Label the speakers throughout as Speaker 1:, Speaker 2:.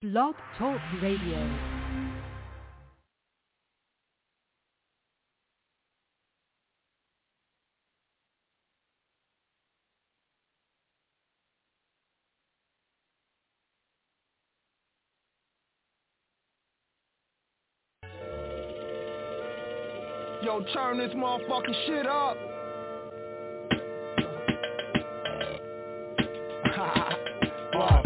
Speaker 1: Blog Talk Radio.
Speaker 2: Yo, turn this motherfucking shit up. Wow.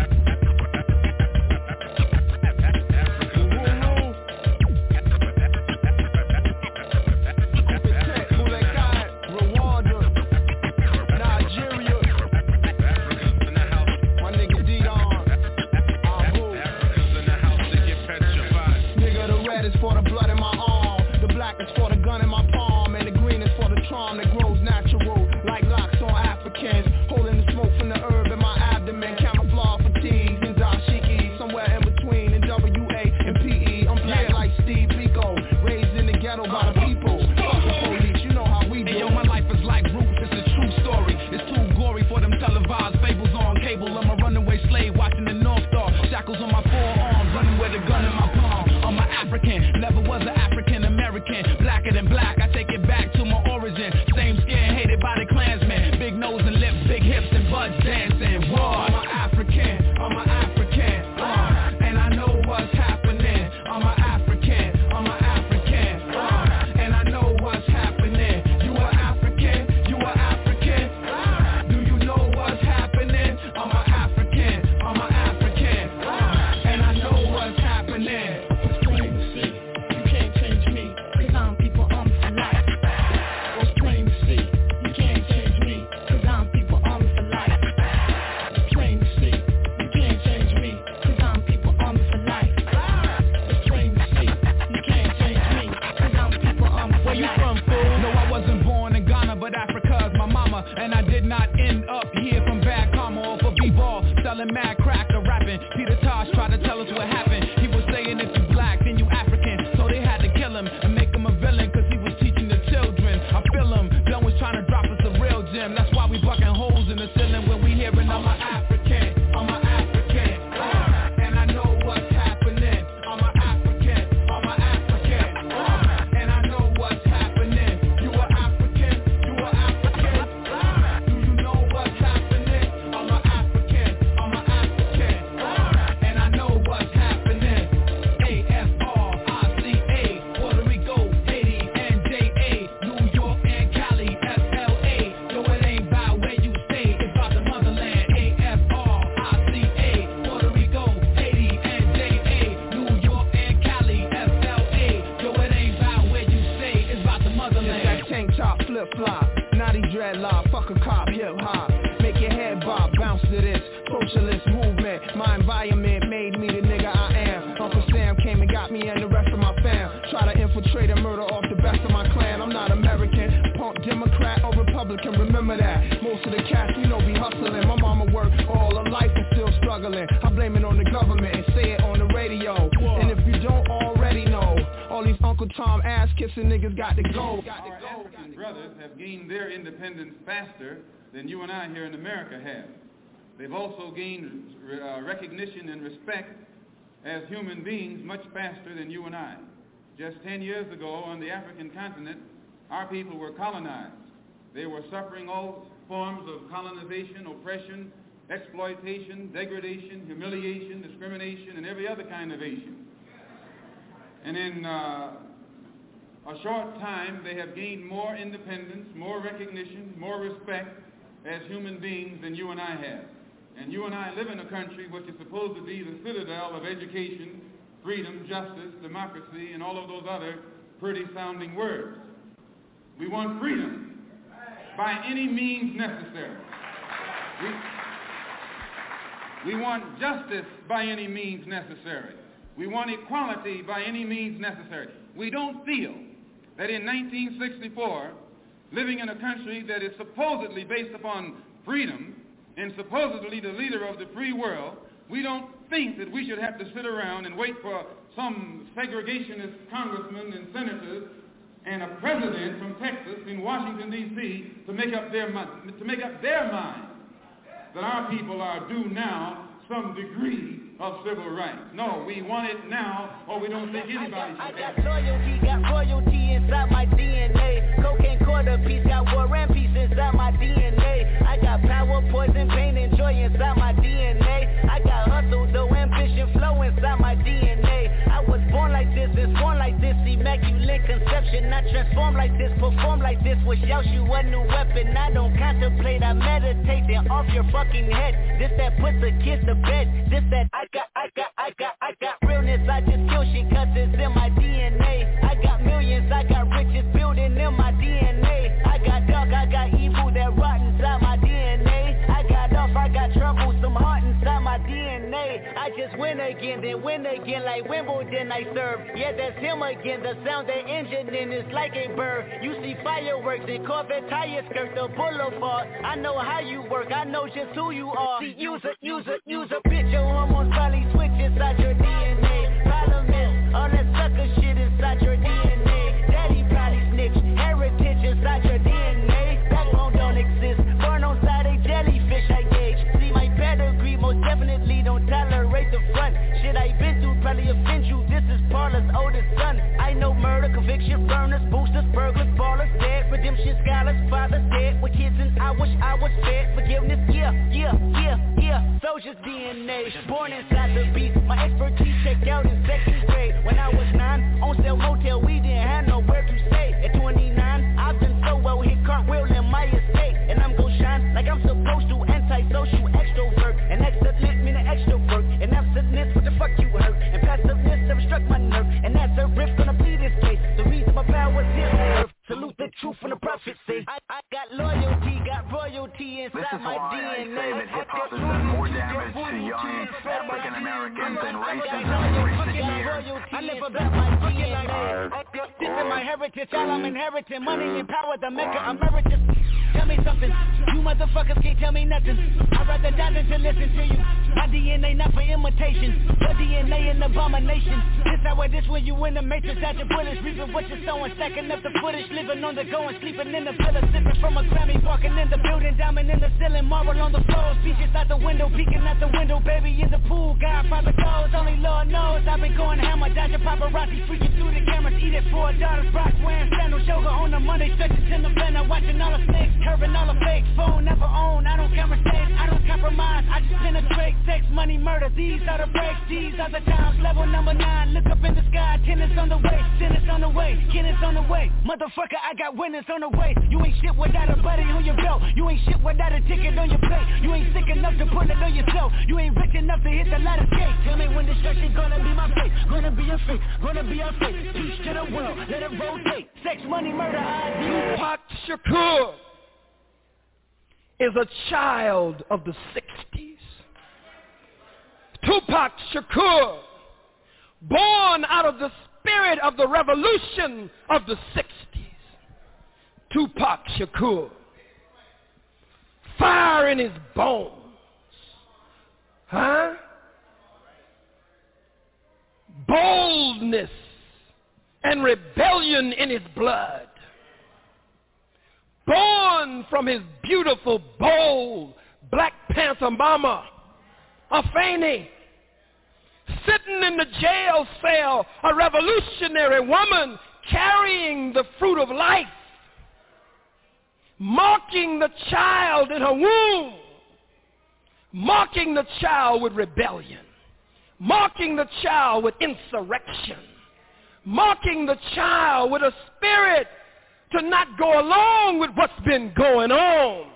Speaker 3: Faster than you and I here in America have. They've also gained recognition and respect as human beings much faster than you and I. Just 10 years ago on the African continent, our people were colonized. They were suffering all forms of colonization, oppression, exploitation, degradation, humiliation, discrimination, and every other kind of Asian. And in a short time, they have gained more independence, more recognition, more respect as human beings than you and I have. And you and I live in a country which is supposed to be the citadel of education, freedom, justice, democracy, and all of those other pretty sounding words. We want freedom by any means necessary. We want justice by any means necessary. We want equality by any means necessary. We don't feel that in 1964, living in a country that is supposedly based upon freedom and supposedly the leader of the free world, we don't think that we should have to sit around and wait for some segregationist congressmen and senators and a president from Texas in Washington, D.C. to make up their mind that our people are due now some degree of civil rights. No, we want it now, or we don't think anybody should have it.
Speaker 1: Got royalty inside my DNA. Cocaine quarter piece, got war and peace inside my DNA. I got power, poison, pain, and joy inside my DNA. I got hustle, though, ambition, flow inside my DNA. I was born like this, and born like this, immaculate conception. I transform like this, perform like this, wish out you a new weapon. I don't contemplate, I meditate, then off your fucking head. This that puts the kids to bed. This that I got realness, I just kill shit cause it's in my DNA. I got millions, I got riches building in my DNA. I got dark, I got evil that rot inside my DNA. I got off, I got trouble, some heart inside my DNA. I just win again, then win again like Wimbledon I serve. Yeah, that's him again, the sound that engine in is like a bird. You see fireworks and Corvette tires skirt the boulevard. I know how you work, I know just who you are. See, use a bitch, your hormones probably switch inside your DNA. Problem is, all that sucker shit inside your DNA. Daddy probably snitch, heritage inside your DNA. Backbone don't exist, born on side a jellyfish I gauge. See my pedigree, most definitely don't tolerate the front. Shit I been through probably offend you, this is Paula's oldest son. I know murder, conviction, burners, boosters, burglars, ballers, dead, redemption, scholars, fathers dead, with kids and I wish I was fed. Forgiveness, yeah, soldier's DNA, born inside the beast. My expertise checked out in second grade. When I was 9, on sale motel, we didn't have nowhere to stay. At 29, I've been so well, hit cartwheel in my estate. And I'm gon' shine like I'm supposed to, antisocial extrovert. And excellent meaning extrovert. And absentness, what the fuck you hurt? And passiveness never struck my nerve. And that's a riff gonna be this case. The reason my power's here on earth. Salute the truth from the prophets say. I got loyalty, got royalty inside my DNA.
Speaker 4: This is why I say that hip-hop has done more damage to young African Americans than racism in recent years.
Speaker 1: I never bet my DNA. This is my heritage, all I'm inheriting. Money and power, the Mecca emeritus. Tell me something, you motherfuckers can't tell me nothing. I'd rather die than to listen to you. My DNA not for imitation, your DNA an abomination. This how it is when you in the matrix, out your bullets, reaping what you're sowing, stacking up the footage, living on the go and sleeping in the villa, sipping from a Grammy, walking in the building, diamond in the ceiling, marble on the floors, beaches out the window, peeking out the window, baby in the pool, Godfather goes, only Lord knows. I've been going hammer, dodging paparazzi, freaking through the cameras, eat it for $4, Brock wearing sandals, yoga on the Monday, stretching in the blender, watching all the snakes, curving all the fakes, phone never own, I don't conversate, I don't compromise, I just penetrate, sex, money, murder, these are the breaks, these are the times, level number 9, look up in the sky, tennis on the way, tennis on the way, tennis on the way, motherfucker, I got winners on the way, you ain't shit without a buddy on your belt, you ain't shit without a ticket on your plate, you ain't sick enough to put it on yourself, you ain't rich enough to hit the light of skate, tell me when destruction gonna be my fate, gonna be a fate, gonna be a fate, peace to the world, let it rotate, sex, money, murder, ID.
Speaker 2: Tupac Shakur is a child of the 60s. Tupac Shakur, born out of the spirit of the revolution of the 60s. Tupac Shakur, fire in his bones. Boldness and rebellion in his blood. Born from his beautiful, bold Black Panther mama, Afeni, sitting in the jail cell, a revolutionary woman carrying the fruit of life, mocking the child in her womb, mocking the child with rebellion, mocking the child with insurrection, mocking the child with a spirit to not go along with what's been going on.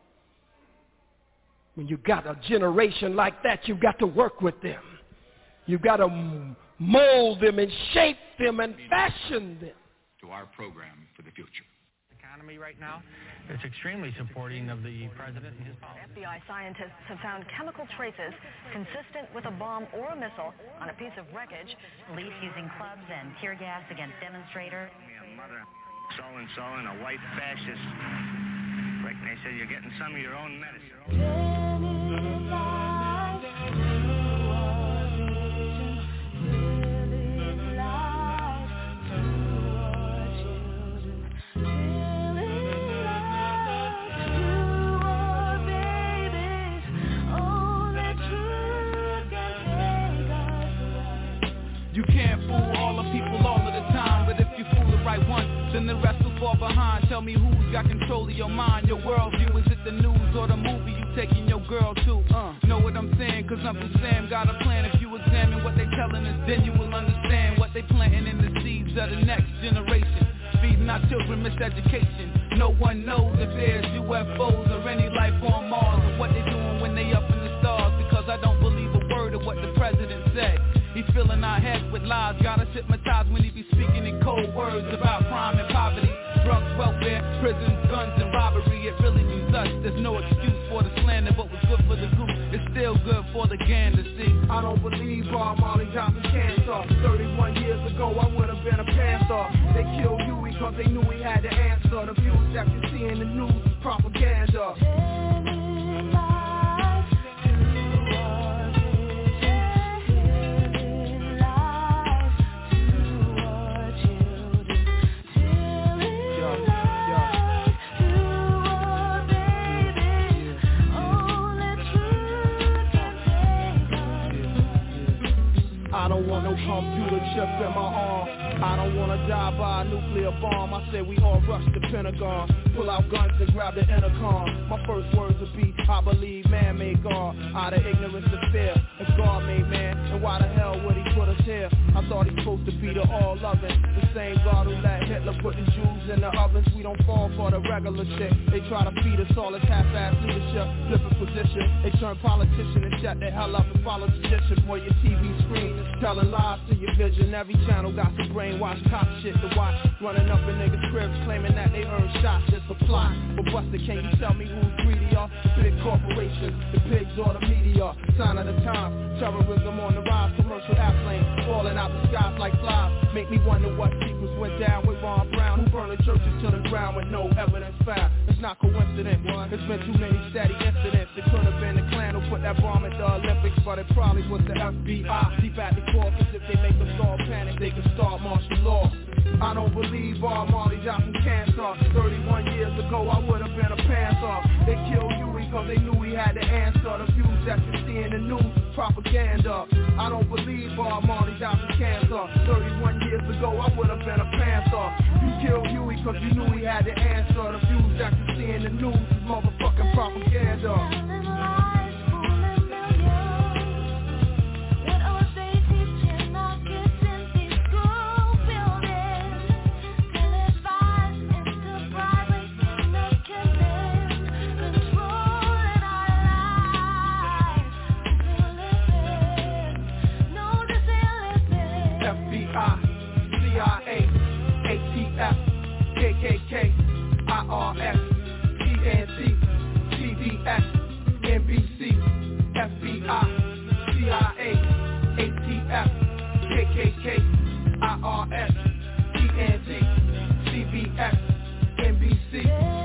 Speaker 2: When you got a generation like that, you've got to work with them. You've got to mold them and shape them and fashion them.
Speaker 5: To our program for the future.
Speaker 6: Economy right now, it's extremely supporting of the president and his policy.
Speaker 7: FBI scientists have found chemical traces consistent with a bomb or a missile on a piece of wreckage.
Speaker 8: Police using clubs and tear gas against demonstrators.
Speaker 9: Mother, so-and-so and a white fascist. Like they said, you're getting some of your own medicine.
Speaker 10: You can't fool all the people all of the time, but if you fool the right one, then the rest will fall behind. Tell me who's got control of your mind, your worldview. Is it the news or the movie you taking your girl to? Know what I'm saying? Cause Uncle Sam got a plan. If you examine what they telling us, then you will understand what they planting in the seeds of the next generation. Feeding our children miseducation. No one knows if there's UFOs or any life on Mars, or what they doing when they up in the stars, because I don't believe a word of what the president said. He filling our heads with lies, got us hypnotized when he be speaking in cold words about crime and poverty, drugs, welfare, prisons, guns, and robbery. It really means us. There's no excuse for the slander, but what's good for the goose is still good for the gander. See, I don't believe Bob Marley Johnson cancer. 31 years ago, I would have been a panther. They killed Huey because they knew he had the answer. The views that you see in the news is propaganda. I don't want no computer chip in my arm. I don't wanna die by a nuclear bomb. I say we all rush the Pentagon, pull out guns and grab the intercom. My first words would be, I believe man made God out of ignorance and fear. If God made man, then why the hell would he put us here? I thought he's supposed to be the all-loving, the same God who let Hitler put the Jews in the ovens. We don't fall for the regular shit. They try to feed us all this half-ass leadership, flipping position. They turn politician and shut the hell up and follow tradition. Boy, your TV screen is telling lies to your vision. Every channel got some brainwash cop shit to watch. Running up in niggas' cribs claiming that they earn shots. It's a plot. But Buster, can you tell me who's greedier? The big corporations, the pigs or the media? Sign of the times, terrorism on the rise. Commercial airplanes falling out the skies like flies. Make me wonder what secrets went down with Ron Brown, who burned the churches to the ground with no evidence found. It's not coincident. There's been too many steady incidents. It could have been the Klan who put that bomb at the Olympics, but it probably was the FBI. Deep at the core, cause if they make us all panic, they can start martial law. I don't believe Bob Marley Johnson cancer. 31 years ago, I would have been a panther. They killed Huey cause they knew he had the answer. The views that you see in the news is propaganda. I don't believe Bob Marley Johnson cancer. 31 years ago, I would have been a panther. You killed Huey cause you knew he had the answer. The views that you see in the news is motherfucking propaganda. CIA, ATF, KKK, IRS, TNT, CBS, NBC, FBI, CIA, ATF, KKK, IRS, TNT, CBS, NBC.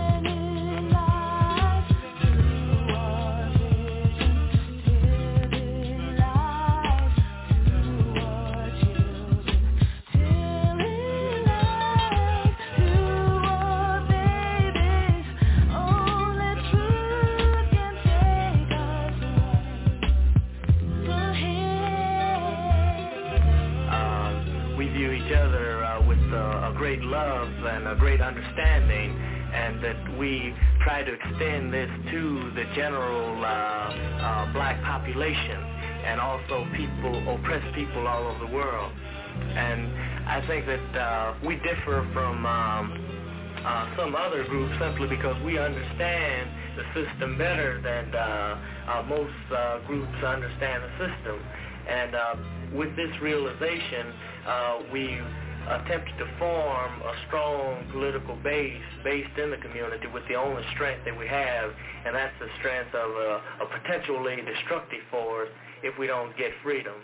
Speaker 9: Great love and a great understanding, and that we try to extend this to the general black population and also oppressed people all over the world. And I think that we differ from some other groups simply because we understand the system better than most groups understand the system. And with this realization, we attempted to form a strong political base based in the community with the only strength that we have, and that's the strength of a potentially destructive force if we don't get freedom.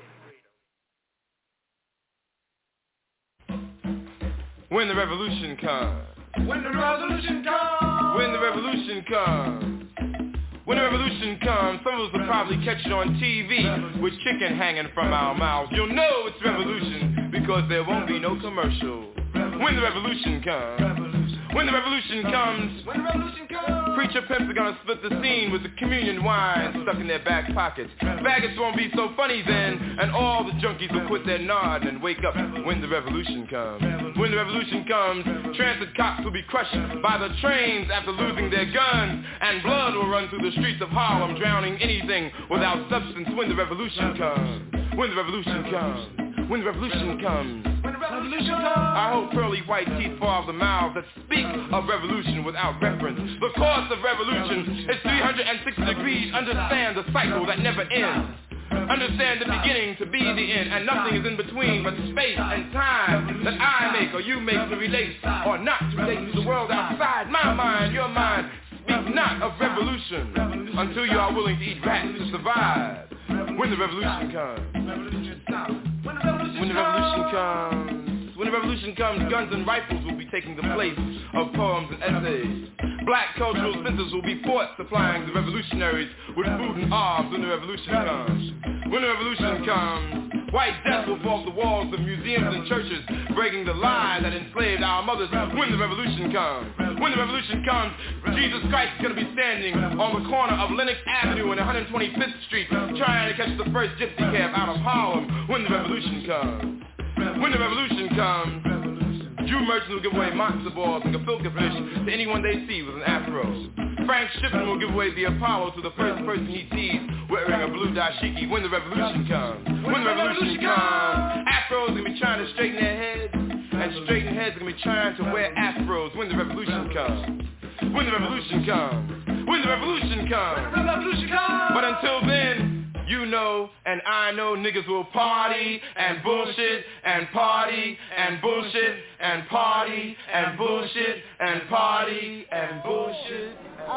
Speaker 11: When the revolution comes. When the revolution comes. When the revolution comes. When the revolution comes, some of us will probably catch it on TV with chicken hanging from our mouths. You'll know it's revolution because there won't be no commercial. When the revolution comes. When the revolution comes. When the revolution comes. Preacher pimps are gonna split the scene with the communion wine stuck in their back pockets. Faggots won't be so funny then, and all the junkies will quit their nod and wake up when the revolution comes. When the revolution comes, transit cops will be crushed by the trains after losing their guns, and blood will run through the streets of Harlem, drowning anything without substance when the revolution comes. When the revolution comes. When the revolution comes. When the revolution comes. I hope pearly white teeth fall off the mouths that speak of revolution without reference. The course of revolution is 360 degrees. Understand the cycle that never ends. Understand the beginning to be the end, and nothing is in between but space and time that I make or you make to relate or not to relate to the world outside my mind, your mind. Speak not of revolution until you are willing to eat rats to survive. When the revolution comes. When the revolution comes. When the revolution comes, guns and rifles will be taking the place of poems and essays. Black cultural centers will be forts supplying the revolutionaries with food and arms when the revolution comes. When the revolution comes, white death will fall off the walls of museums and churches, breaking the lie that enslaved our mothers. When the revolution comes. When the revolution comes, Jesus Christ is going to be standing on the corner of Lenox Avenue and 125th Street, trying to catch the first gypsy cab out of Harlem. When the revolution comes. When the revolution comes, Jew merchants will give away matzo balls and gefilte fish to anyone they see with an afro. Frank Shippen will give away the Apollo to the first person he sees wearing a blue dashiki. When the revolution comes. When the revolution comes, afros are going to be trying to straighten their heads, and straightened heads are going to be trying to wear afros. When the revolution comes. When the revolution comes. When the revolution comes. When the revolution comes. But until then, you know and I know niggas will party and bullshit and party and bullshit and party and bullshit and party and bullshit.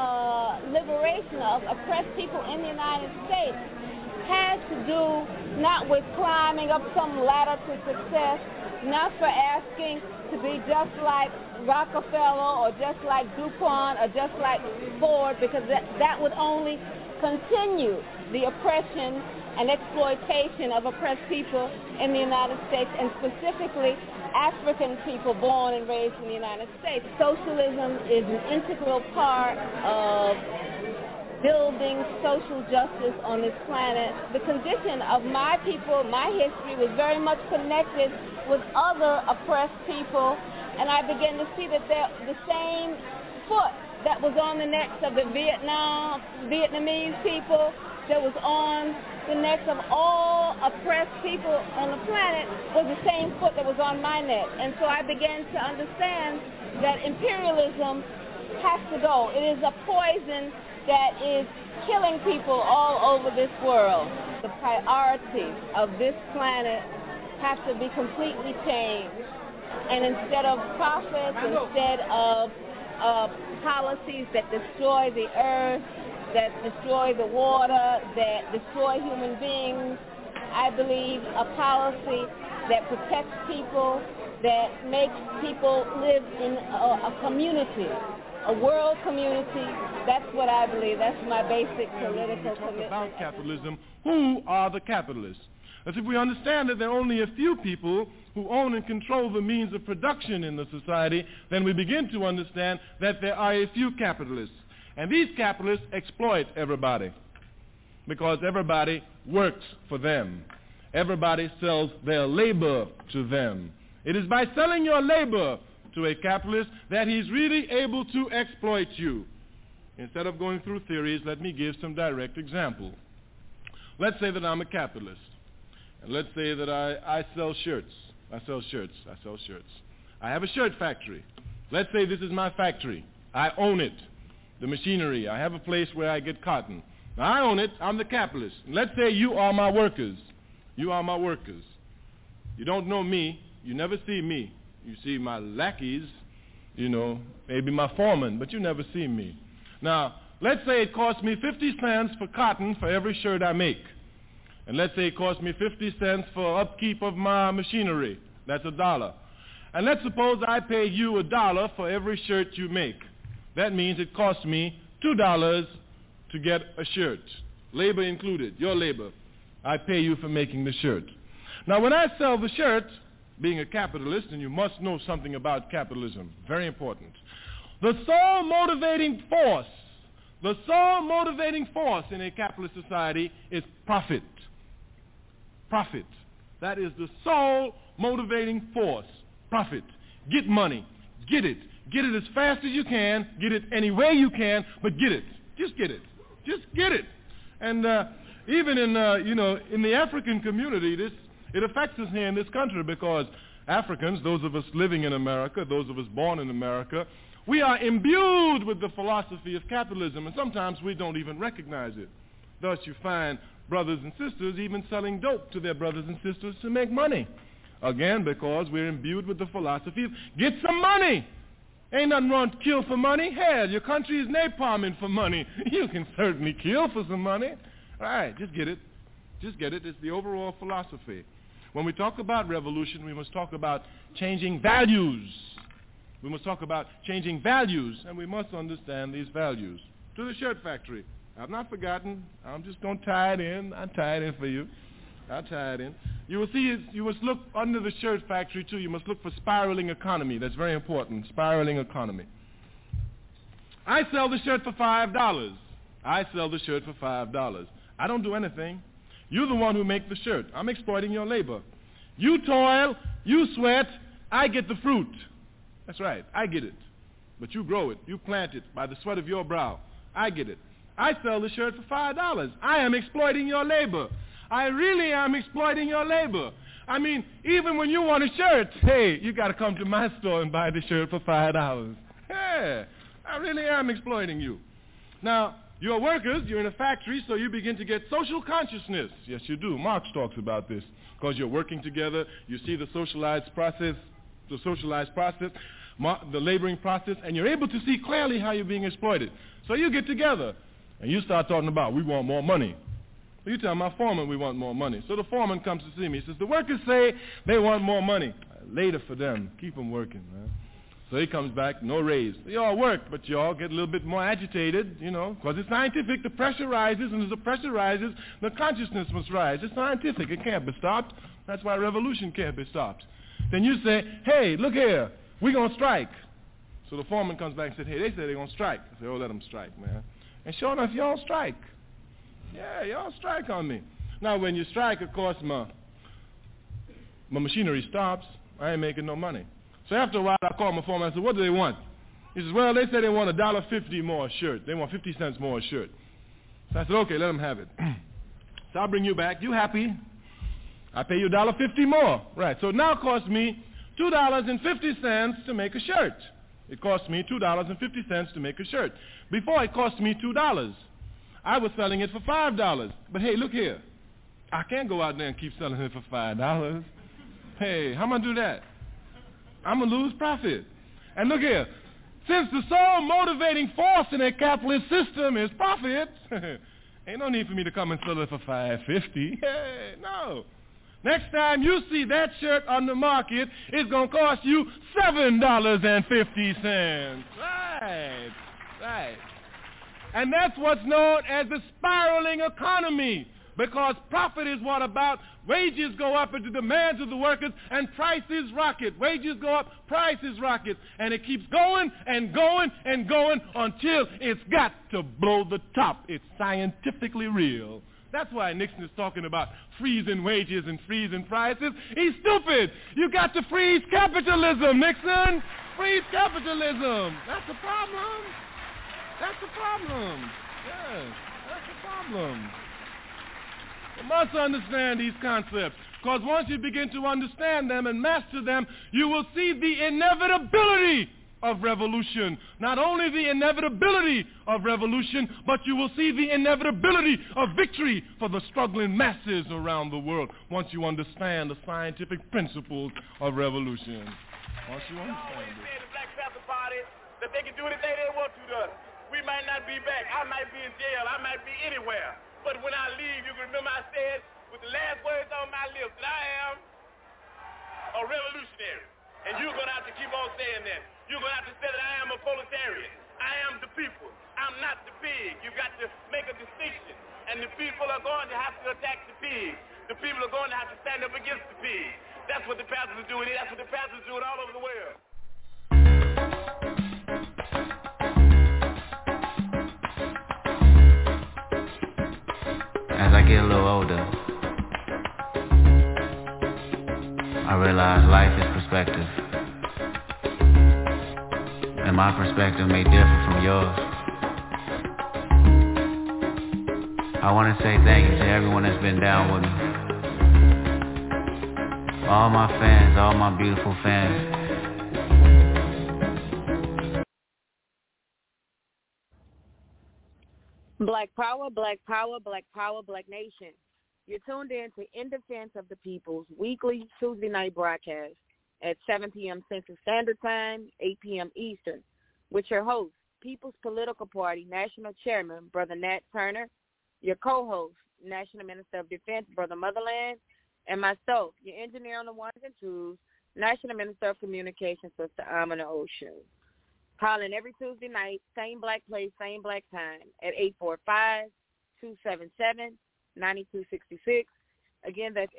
Speaker 12: Liberation of oppressed people in the United States has to do not with climbing up some ladder to success, not for asking to be just like Rockefeller or just like DuPont or just like Ford, because that would only continue the oppression and exploitation of oppressed people in the United States, and specifically African people born and raised in the United States. Socialism is an integral part of building social justice on this planet. The condition of my people, my history, was very much connected with other oppressed people, and I began to see that the same foot that was on the necks of the Vietnamese people, that was on the necks of all oppressed people on the planet, was the same foot that was on my neck. And so I began to understand that imperialism has to go. It is a poison that is killing people all over this world. The priorities of this planet have to be completely changed. And instead of profits, instead of policies that destroy the earth, that destroy the water, that destroy human beings, I believe a policy that protects people, that makes people live in a community, a world community. That's what I believe. That's my basic political commitment.
Speaker 13: About capitalism, who are the capitalists? As if we understand that there are only a few people who own and control the means of production in the society, then we begin to understand that there are a few capitalists. And these capitalists exploit everybody because everybody works for them. Everybody sells their labor to them. It is by selling your labor to a capitalist that he's really able to exploit you. Instead of going through theories, let me give some direct example. Let's say that I'm a capitalist. And let's say that I sell shirts. I sell shirts. I have a shirt factory. Let's say this is my factory. I own it. The machinery. I have a place where I get cotton. Now, I own it. I'm the capitalist. And let's say you are my workers. You are my workers. You don't know me. You never see me. You see my lackeys, maybe my foreman, but you never see me. Now, let's say it costs me 50 cents for cotton for every shirt I make. And let's say it costs me 50 cents for upkeep of my machinery. That's $1. And let's suppose I pay you $1 for every shirt you make. That means it costs me $2 to get a shirt, labor included, your labor. I pay you for making the shirt. Now, when I sell the shirt, being a capitalist, and you must know something about capitalism, very important, the sole motivating force The sole motivating force in a capitalist society is profit. Profit. That is the sole motivating force. Profit. Get money. Get it. Get it as fast as you can. Get it any way you can, but get it. Just get it. Just get it. And even in the African community, it affects us here in this country because Africans, those of us living in America, those of us born in America, we are imbued with the philosophy of capitalism, and sometimes we don't even recognize it. Thus, you find brothers and sisters even selling dope to their brothers and sisters to make money. Again, because we're imbued with the philosophy of get some money. Ain't nothing wrong to kill for money. Hell, your country is napalming for money. You can certainly kill for some money. All right, just get it. Just get it. It's the overall philosophy. When we talk about revolution, we must talk about changing values. We must talk about changing values, and we must understand these values. To the shirt factory. I've not forgotten. I'm just going to tie it in. I'll tie it in for you. I'll tie it in. You will see, you must look under the shirt factory, too. You must look for spiraling economy. That's very important, spiraling economy. I sell the shirt for $5. I sell the shirt for $5. I don't do anything. You're the one who make the shirt. I'm exploiting your labor. You toil, you sweat, I get the fruit. That's right, I get it. But you grow it, you plant it by the sweat of your brow. I get it. I sell the shirt for $5. I am exploiting your labor. I really am exploiting your labor. I mean, even when you want a shirt, hey, you got to come to my store and buy the shirt for $5. Hey, I really am exploiting you. Now, you're workers, you're in a factory, so you begin to get social consciousness. Yes, you do. Marx talks about this. Because you're working together, you see the socialized process, the laboring process, and you're able to see clearly how you're being exploited. So you get together, and you start talking about, we want more money. So you tell my foreman we want more money. So the foreman comes to see me. He says, the workers say they want more money. Later for them. Keep them working, man. So he comes back, no raise. You all work, but you all get a little bit more agitated, because it's scientific. The pressure rises, and as the pressure rises, the consciousness must rise. It's scientific. It can't be stopped. That's why revolution can't be stopped. Then you say, hey, look here, we're going to strike. So the foreman comes back and says, hey, they say they're going to strike. I say, oh, let them strike, man. And sure enough, y'all strike. Yeah, y'all strike on me. Now, when you strike, of course, my machinery stops. I ain't making no money. So after a while, I call my foreman. I said, what do they want? He says, well, they say they want $1.50 more a shirt. They want 50 cents more a shirt. So I said, okay, let them have it. So I'll bring you back. You happy? I pay you $1.50 more. Right, so it now costs me $2.50 to make a shirt. It cost me $2.50 to make a shirt. Before, it cost me $2. I was selling it for $5. But hey, look here. I can't go out there and keep selling it for $5. Hey, how am I going to do that? I'm going to lose profit. And look here. Since the sole motivating force in a capitalist system is profit, ain't no need for me to come and sell it for $5.50. Hey, no. Next time you see that shirt on the market, it's going to cost you $7.50. Right. And that's what's known as the spiraling economy, because profit is what about wages go up into demands of the workers and prices rocket. Wages go up, prices rocket, and it keeps going and going and going until it's got to blow the top. It's scientifically real. That's why Nixon is talking about freezing wages and freezing prices. He's stupid. You got to freeze capitalism, Nixon. Freeze capitalism. That's the problem. That's the problem. Yes, that's the problem. You must understand these concepts, because once you begin to understand them and master them, you will see the inevitability of revolution. Not only the inevitability of revolution, but you will see the inevitability of victory for the struggling masses around the world once you understand the scientific principles of revolution. Once you understand it.
Speaker 14: The Black Panther Party, that they can do anything they want to us. We might not be back. I might be in jail. I might be anywhere. But when I leave, you can remember I said with the last words on my lips that I am a revolutionary. And you're going to have to keep on saying that. You're going to have to say that I am a proletarian. I am the people. I'm not the pig. You got to make a distinction. And the people are going to have to attack the pig. The people are going to have to stand up against the pig. That's what the Panthers are doing. That's what the Panthers are doing all over the world.
Speaker 15: get a little older, I realize life is perspective. And my perspective may differ from yours. I want to say thank you to everyone that's been down with me. All my fans, all my beautiful fans.
Speaker 16: Black Power, Black Power, Black Power, Black Nation. You're tuned in to In Defense of the People's weekly Tuesday night broadcast at 7 p.m. Central Standard Time, 8 p.m. Eastern, with your host, People's Political Party National Chairman, Brother Nat Turner, your co-host, National Minister of Defense, Brother Motherland, and myself, your engineer on the ones and twos, National Minister of Communications, Sister Amina Oshun. Calling every Tuesday night, same black place, same black time, at 845-277-9266. Again, that's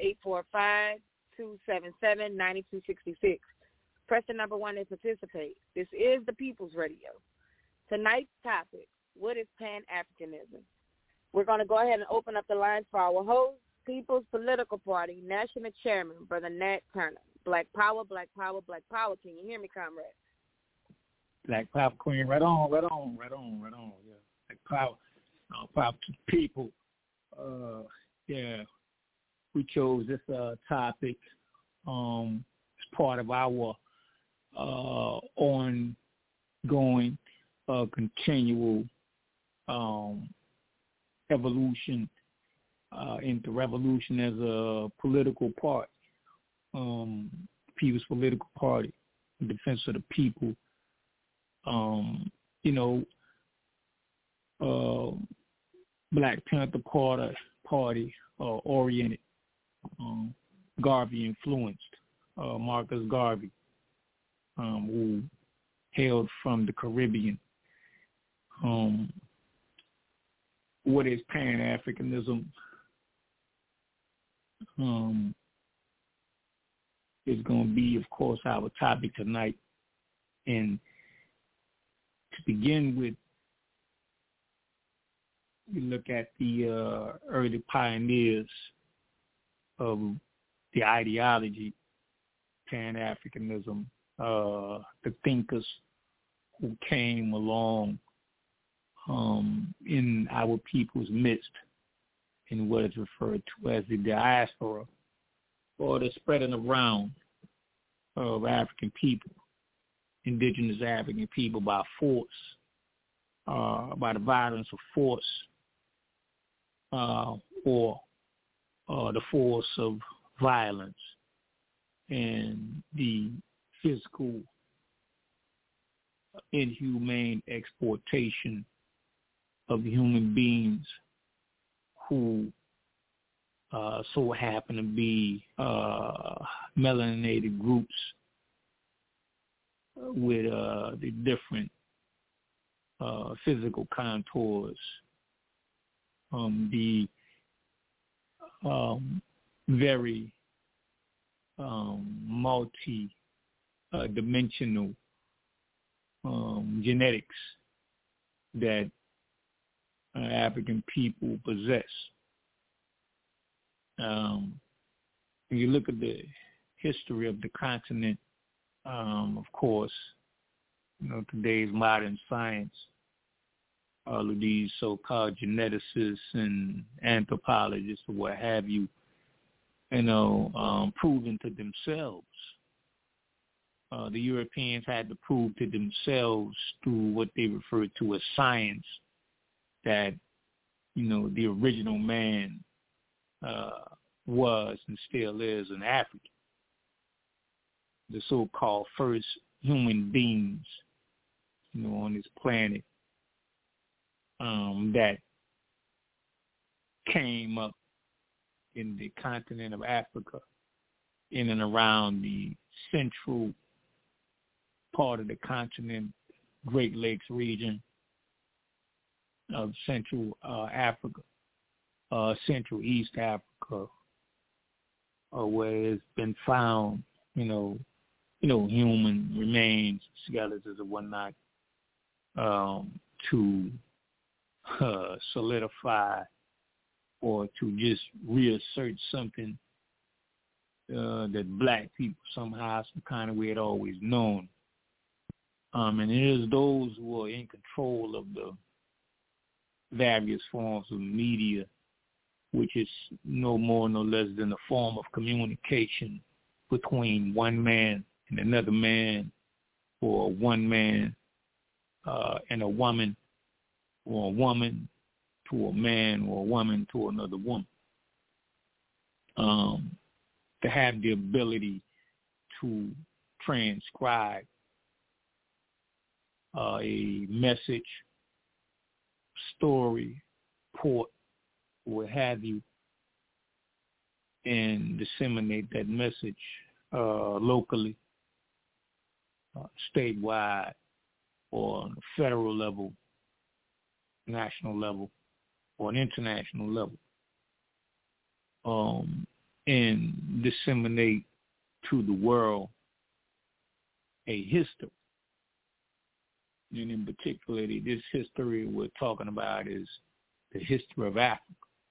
Speaker 16: 845-277-9266. Press the number 1 to participate. This is the People's Radio. Tonight's topic, what is Pan-Africanism? We're going to go ahead and open up the lines for our host, People's Political Party National Chairman, Brother Nat Turner. Black Power, Black Power, Black Power. Can you hear me, comrade?
Speaker 17: Black Power Queen, right on. Yeah, Black Power, power to the people. Yeah, we chose this topic as part of our ongoing, continual evolution into revolution as a political party, People's Political Party, in defense of the people. Black Panther Party oriented, Garvey influenced, Marcus Garvey, who hailed from the Caribbean. What is Pan-Africanism? Is going to be, of course, our topic tonight. And to begin with, we look at the early pioneers of the ideology, Pan-Africanism, the thinkers who came along in our people's midst in what is referred to as the diaspora, or the spreading around of African people, indigenous African people, by force, by the violence of force, or the force of violence and the physical, inhumane exploitation of human beings who so happen to be melanated groups with the different physical contours, the very multi-dimensional genetics that African people possess. When you look at the history of the continent, of course, today's modern science, all of these so-called geneticists and anthropologists or what have you, proven to themselves. The Europeans had to prove to themselves through what they referred to as science that, the original man was and still is an African. The so-called first human beings, on this planet that came up in the continent of Africa, in and around the central part of the continent, Great Lakes region of Central Africa, Central East Africa, where it's been found, human remains, skeletons and whatnot, to solidify or to just reassert something that black people somehow, some kind of way had always known. And it is those who are in control of the various forms of media, which is no more, no less than a form of communication between one man and another man, or one man and a woman, or a woman to a man, or a woman to another woman. To have the ability to transcribe a message, story, report, what have you, and disseminate that message locally, statewide, or on a federal level, national level, or an international level, and disseminate to the world a history. And in particular, this history we're talking about is the history of Africa.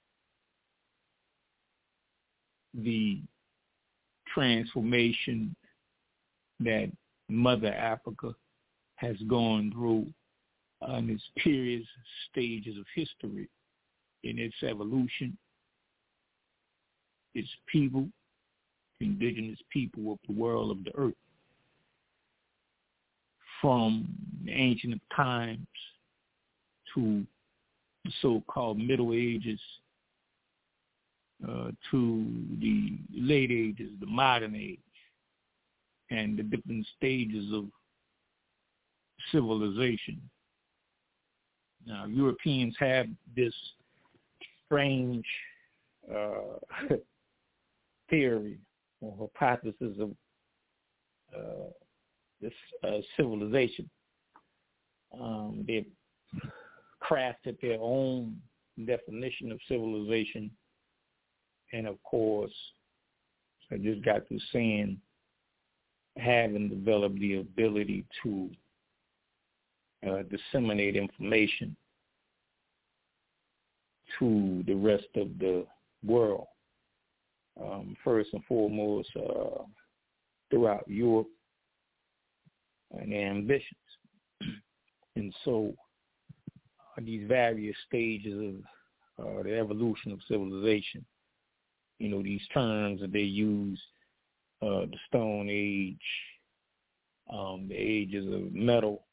Speaker 17: The transformation that Mother Africa has gone through in its periods, stages of history, in its evolution, its people, indigenous people of the world, of the earth, from the ancient times to the so-called Middle Ages, to the late ages, the modern age, and the different stages of civilization. Now, Europeans have this strange theory or hypothesis of this civilization. They've crafted their own definition of civilization, and of course, I just got through saying, having developed the ability to disseminate information to the rest of the world. First and foremost, throughout Europe and their ambitions. And so these various stages of the evolution of civilization, you know, these terms that they use, the Stone Age, the ages of metal,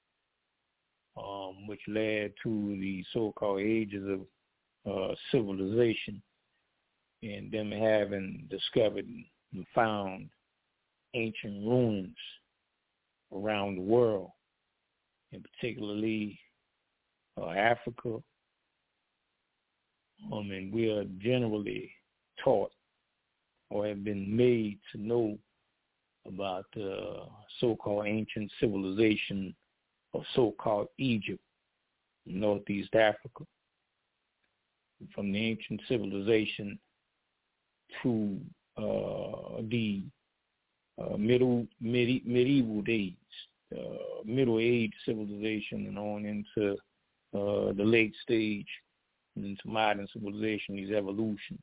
Speaker 17: which led to the so-called ages of civilization, and them having discovered and found ancient ruins around the world, and particularly Africa. And we are generally taught or have been made to know about the so-called ancient civilization of so-called Egypt, Northeast Africa. From the ancient civilization to the medieval days, Middle Age civilization, and on into the late stage, into modern civilization, these evolutions.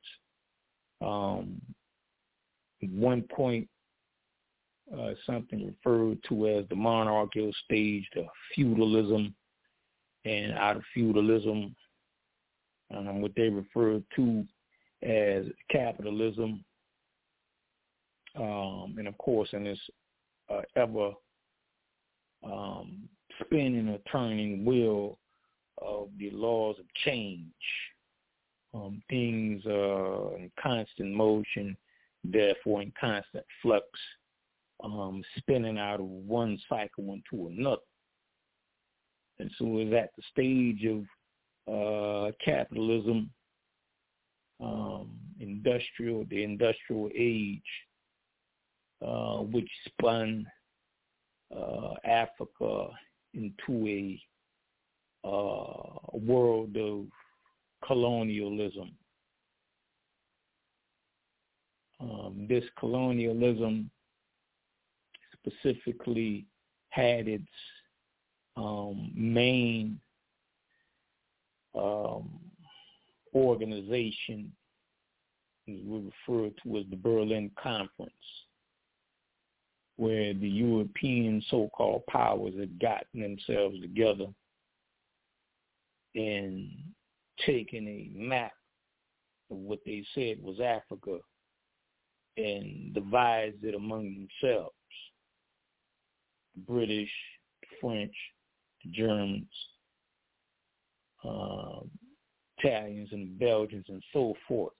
Speaker 17: At one point, something referred to as the monarchical stage, the feudalism, and out of feudalism, what they refer to as capitalism, and of course in this ever spinning or turning wheel of the laws of change, things are in constant motion, therefore in constant flux, spinning out of one cycle into another. And so it's at the stage of capitalism, the industrial age, which spun Africa into a world of colonialism. This colonialism specifically had its main organization we refer to as the Berlin Conference, where the European so-called powers had gotten themselves together and taken a map of what they said was Africa and divided it among themselves. The British, the French, the Germans, Italians and Belgians and so forth,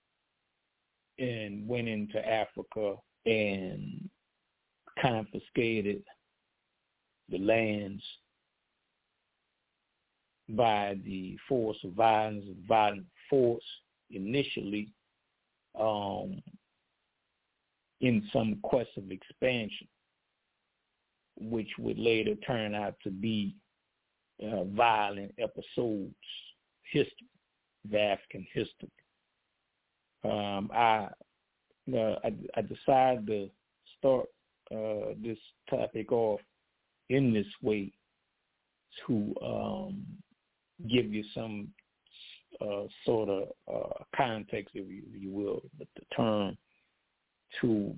Speaker 17: and went into Africa and confiscated the lands by the force of violence, violent force initially, in some quest of expansion, which would later turn out to be violent episodes, history, of African history. I decided to start this topic off in this way to give you some sort of context, if you will, but the term to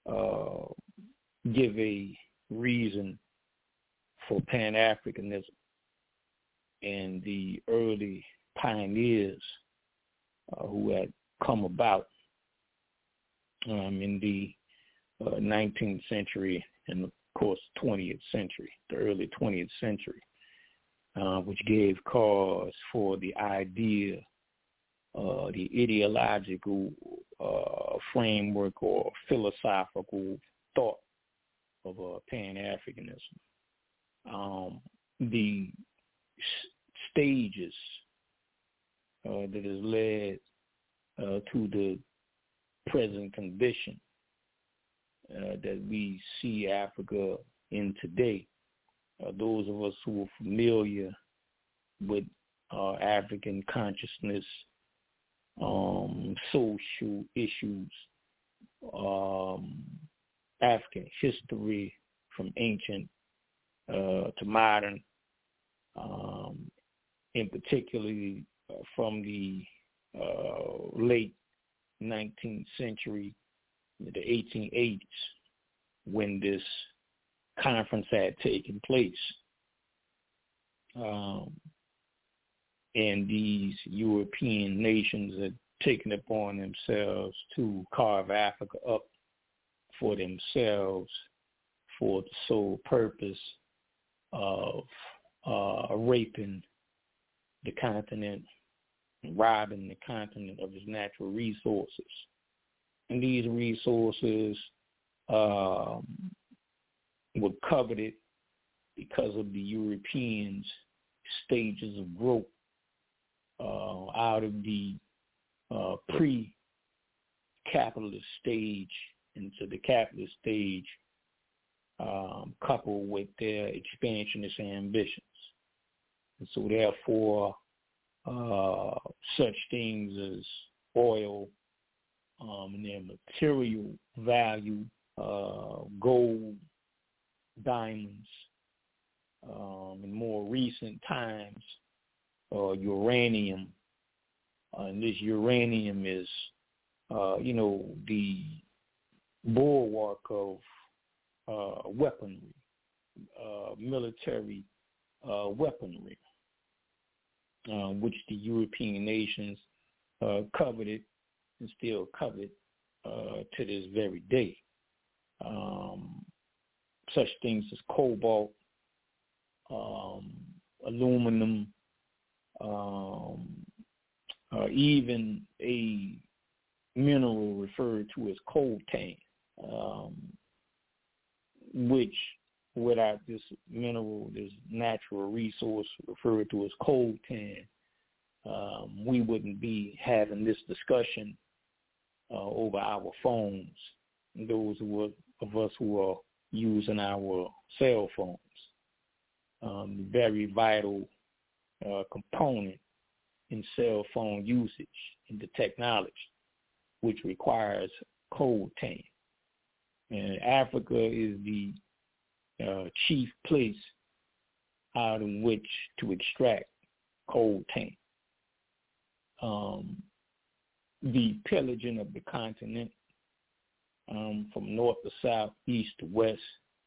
Speaker 17: give a reason for Pan-Africanism and the early pioneers who had come about in the 19th century and, of course, 20th century, the early 20th century, which gave cause for the idea, the ideological framework or philosophical thought of Pan-Africanism. The stages that has led to the present condition that we see Africa in today. Those of us who are familiar with African consciousness, social issues, African history from ancient to modern, in particularly from the late 19th century, the 1880s, when this conference had taken place. And these European nations had taken upon themselves to carve Africa up for themselves for the sole purpose of raping the continent, robbing the continent of its natural resources. And these resources were coveted because of the Europeans' stages of growth out of the pre-capitalist stage into the capitalist stage, coupled with their expansionist ambitions. And so therefore, such things as oil and their material value, gold, diamonds, in more recent times, uranium. And this uranium is, the bulwark of weaponry, military weaponry, which the European nations coveted and still covet to this very day. Such things as cobalt, aluminum, even a mineral referred to as coltan, which without this mineral, this natural resource referred to as coltan, we wouldn't be having this discussion over our phones, those of us who are using our cell phones. Very vital component in cell phone usage in the technology, which requires coltan. And Africa is the chief place out in which to extract coltan. the pillaging of the continent from north to south, east to west,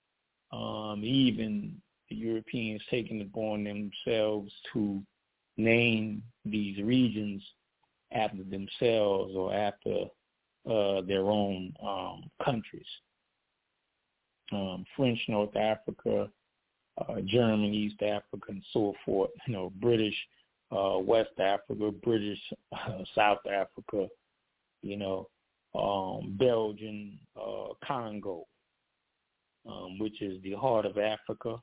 Speaker 17: even the Europeans taking it upon themselves to name these regions after themselves or after their own countries. French North Africa, German East Africa, and so forth. British West Africa, British South Africa. Belgian Congo, which is the heart of Africa,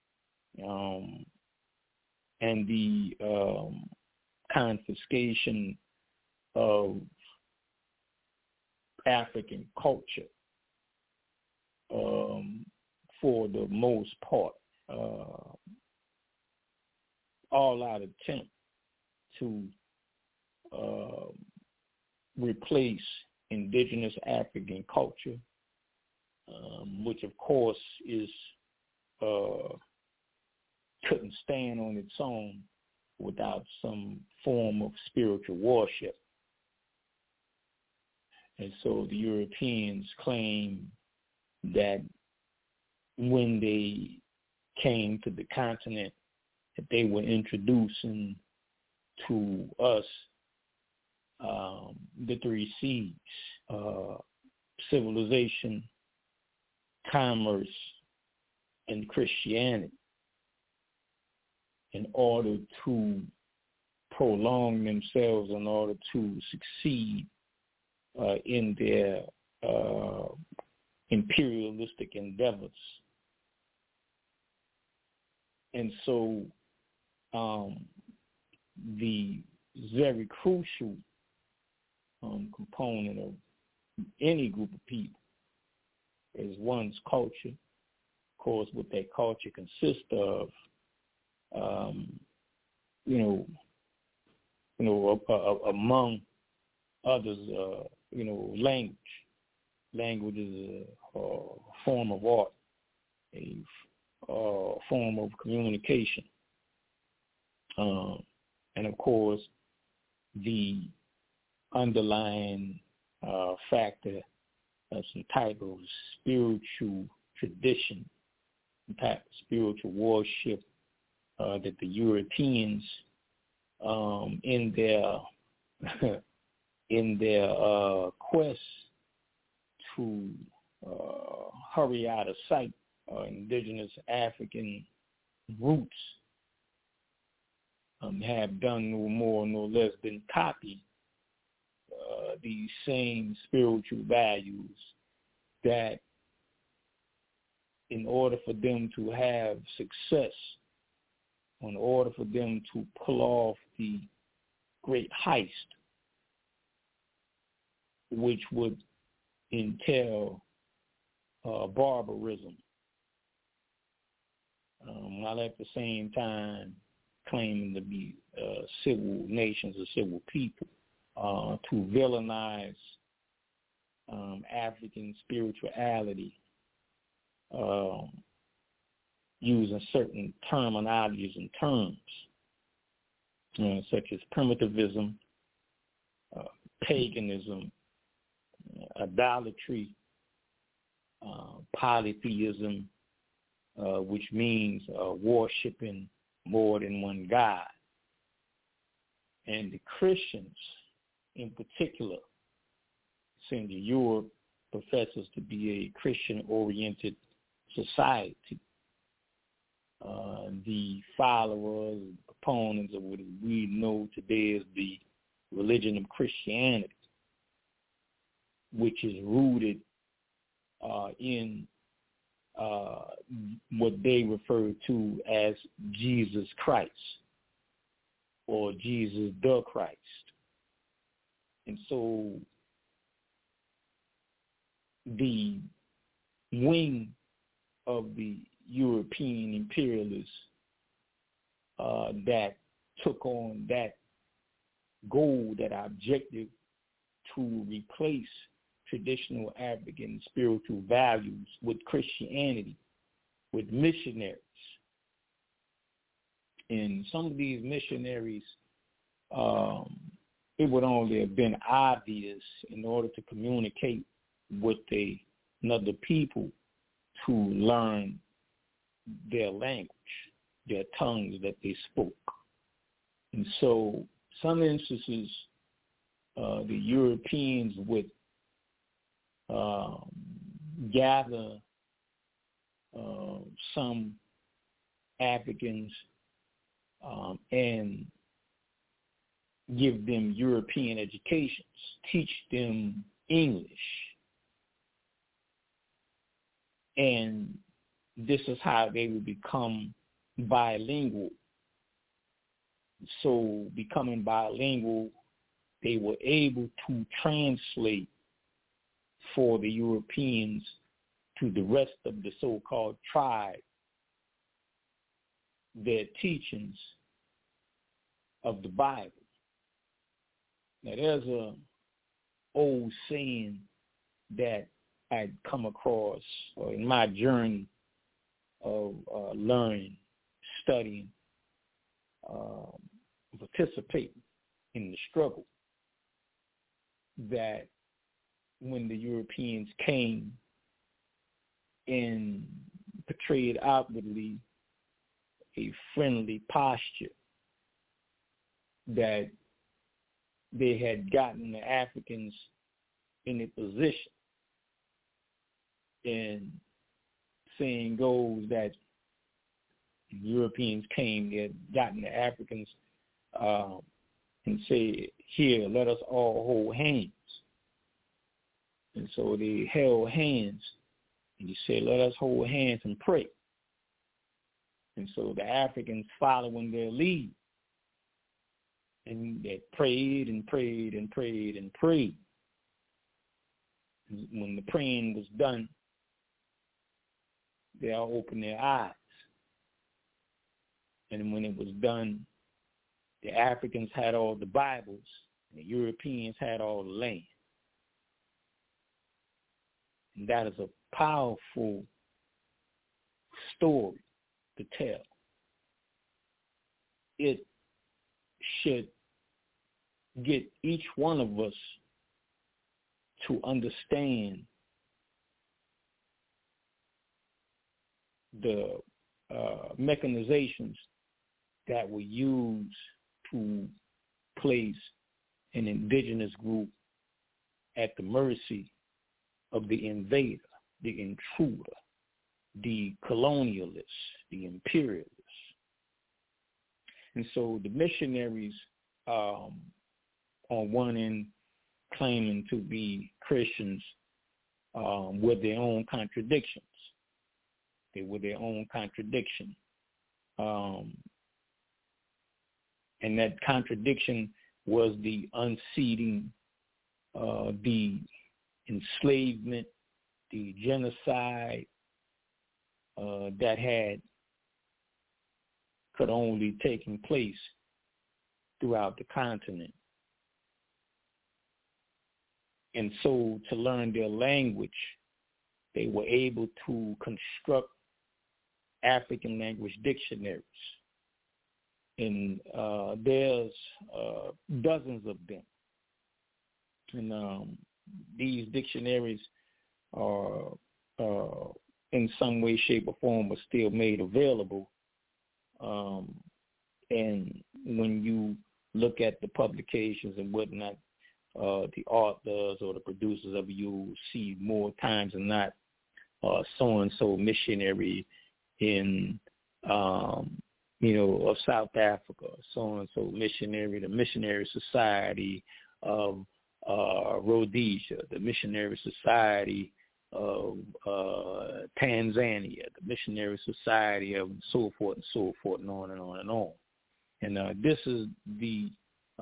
Speaker 17: and the confiscation of African culture for the most part, all-out attempt to replace indigenous African culture, which of course is couldn't stand on its own without some form of spiritual worship. And so the Europeans claim that when they came to the continent, that they were introducing to us the three C's, civilization, commerce, and Christianity, in order to prolong themselves, in order to succeed in their imperialistic endeavors. And so the very crucial component of any group of people is one's culture. Of course, what that culture consists of, among others, language. Language is a form of art, a form of communication. And of course, the underlying factor of some type of spiritual tradition, some type of spiritual worship that the Europeans, in their quest to hurry out of sight indigenous African roots, have done no more, no less than copy these same spiritual values that in order for them to have success, in order for them to pull off the great heist, which would entail barbarism, while at the same time claiming to be civil nations or civil people, to villainize African spirituality, using certain terminologies and terms, such as primitivism, paganism, idolatry, polytheism, which means worshiping more than one God. And the Christians, in particular, since Europe professes to be a Christian-oriented society, the followers, proponents of what we know today as the religion of Christianity, which is rooted in what they refer to as Jesus Christ or Jesus the Christ. And so the wing of the European imperialists that took on that goal, that objective to replace traditional African spiritual values with Christianity, with missionaries. And some of these missionaries it would only have been obvious in order to communicate with another people to learn their language, their tongues that they spoke. And so some instances, the Europeans would gather some Africans and give them European educations, teach them English. And this is how they would become bilingual. So becoming bilingual, they were able to translate for the Europeans to the rest of the so-called tribe their teachings of the Bible. Now, there's an old saying that I'd come across in my journey of learning, studying, participating in the struggle, that when the Europeans came and portrayed outwardly a friendly posture, that they had gotten the Africans in a position. And saying goes that Europeans came, they had gotten the Africans and said, here, let us all hold hands. And so they held hands, and he said, let us hold hands and pray. And so the Africans following their lead, and they prayed and prayed and prayed and prayed. And when the praying was done, they all opened their eyes. And when it was done, the Africans had all the Bibles, and the Europeans had all the land. And that is a powerful story to tell. It should get each one of us to understand the mechanizations that were used to place an indigenous group at the mercy of the invader, the intruder, the colonialists, the imperialists. And so the missionaries, on one end, claiming to be Christians, were their own contradictions. They were their own contradiction. And that contradiction was the unseating, the enslavement, the genocide that could only taken place throughout the continent. And so to learn their language, they were able to construct African language dictionaries. And there's dozens of them. And these dictionaries are in some way, shape, or form are still made available. And when you look at the publications and whatnot, the authors or the producers of you see more times than not so-and-so missionary in, of South Africa, so-and-so missionary, the Missionary Society of Rhodesia, the Missionary Society of Tanzania, the Missionary Society of so forth and so forth, and on and on and on. And this is the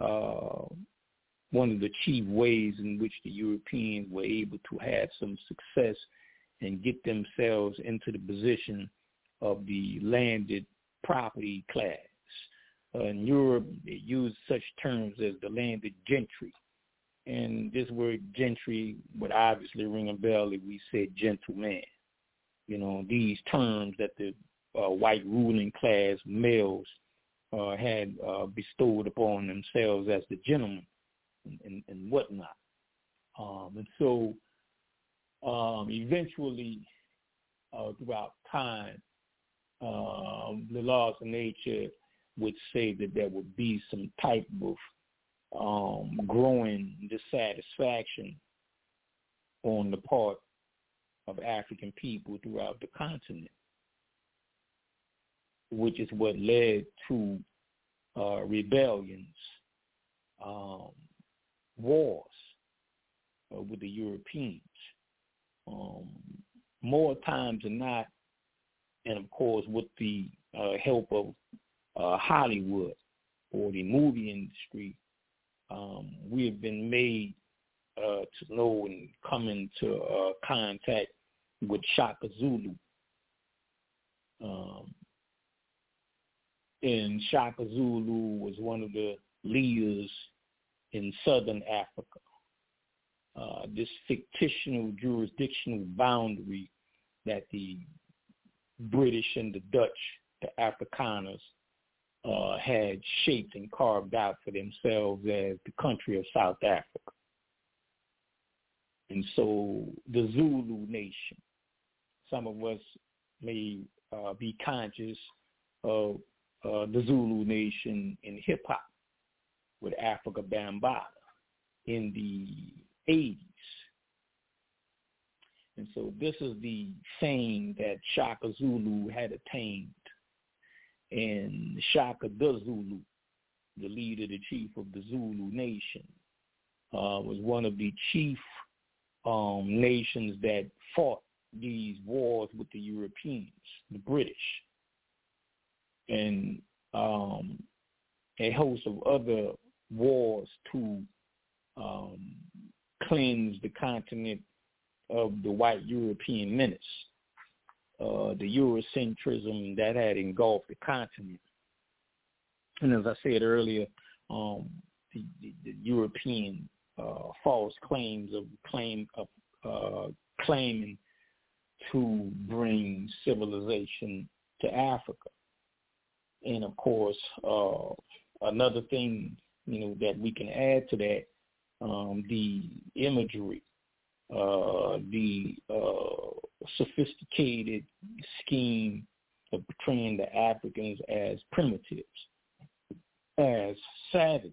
Speaker 17: one of the chief ways in which the Europeans were able to have some success and get themselves into the position of the landed property class. In Europe, they use such terms as the landed gentry. And this word gentry would obviously ring a bell if we said gentleman. These terms that the white ruling class males had bestowed upon themselves as the gentleman. and whatnot. And so eventually, throughout time, the laws of nature would say that there would be some type of growing dissatisfaction on the part of African people throughout the continent, which is what led to rebellions, wars with the Europeans. More times than not, and of course with the help of Hollywood or the movie industry, we have been made to know and come into contact with Shaka Zulu. And Shaka Zulu was one of the leaders in Southern Africa. This fictional jurisdictional boundary that the British and the Dutch, the Afrikaners, had shaped and carved out for themselves as the country of South Africa. And so the Zulu nation, some of us may be conscious of the Zulu nation in hip-hop with Africa Bambaataa in the 80s. And so this is the fame that Shaka Zulu had attained. And Shaka the Zulu, the leader, the chief of the Zulu nation, was one of the chief nations that fought these wars with the Europeans, the British, and a host of other wars to cleanse the continent of the white European menace, the Eurocentrism that had engulfed the continent. And as I said earlier, the European false claims of claiming to bring civilization to Africa. And of course, another thing, that we can add to that, the imagery, the sophisticated scheme of portraying the Africans as primitives, as savages,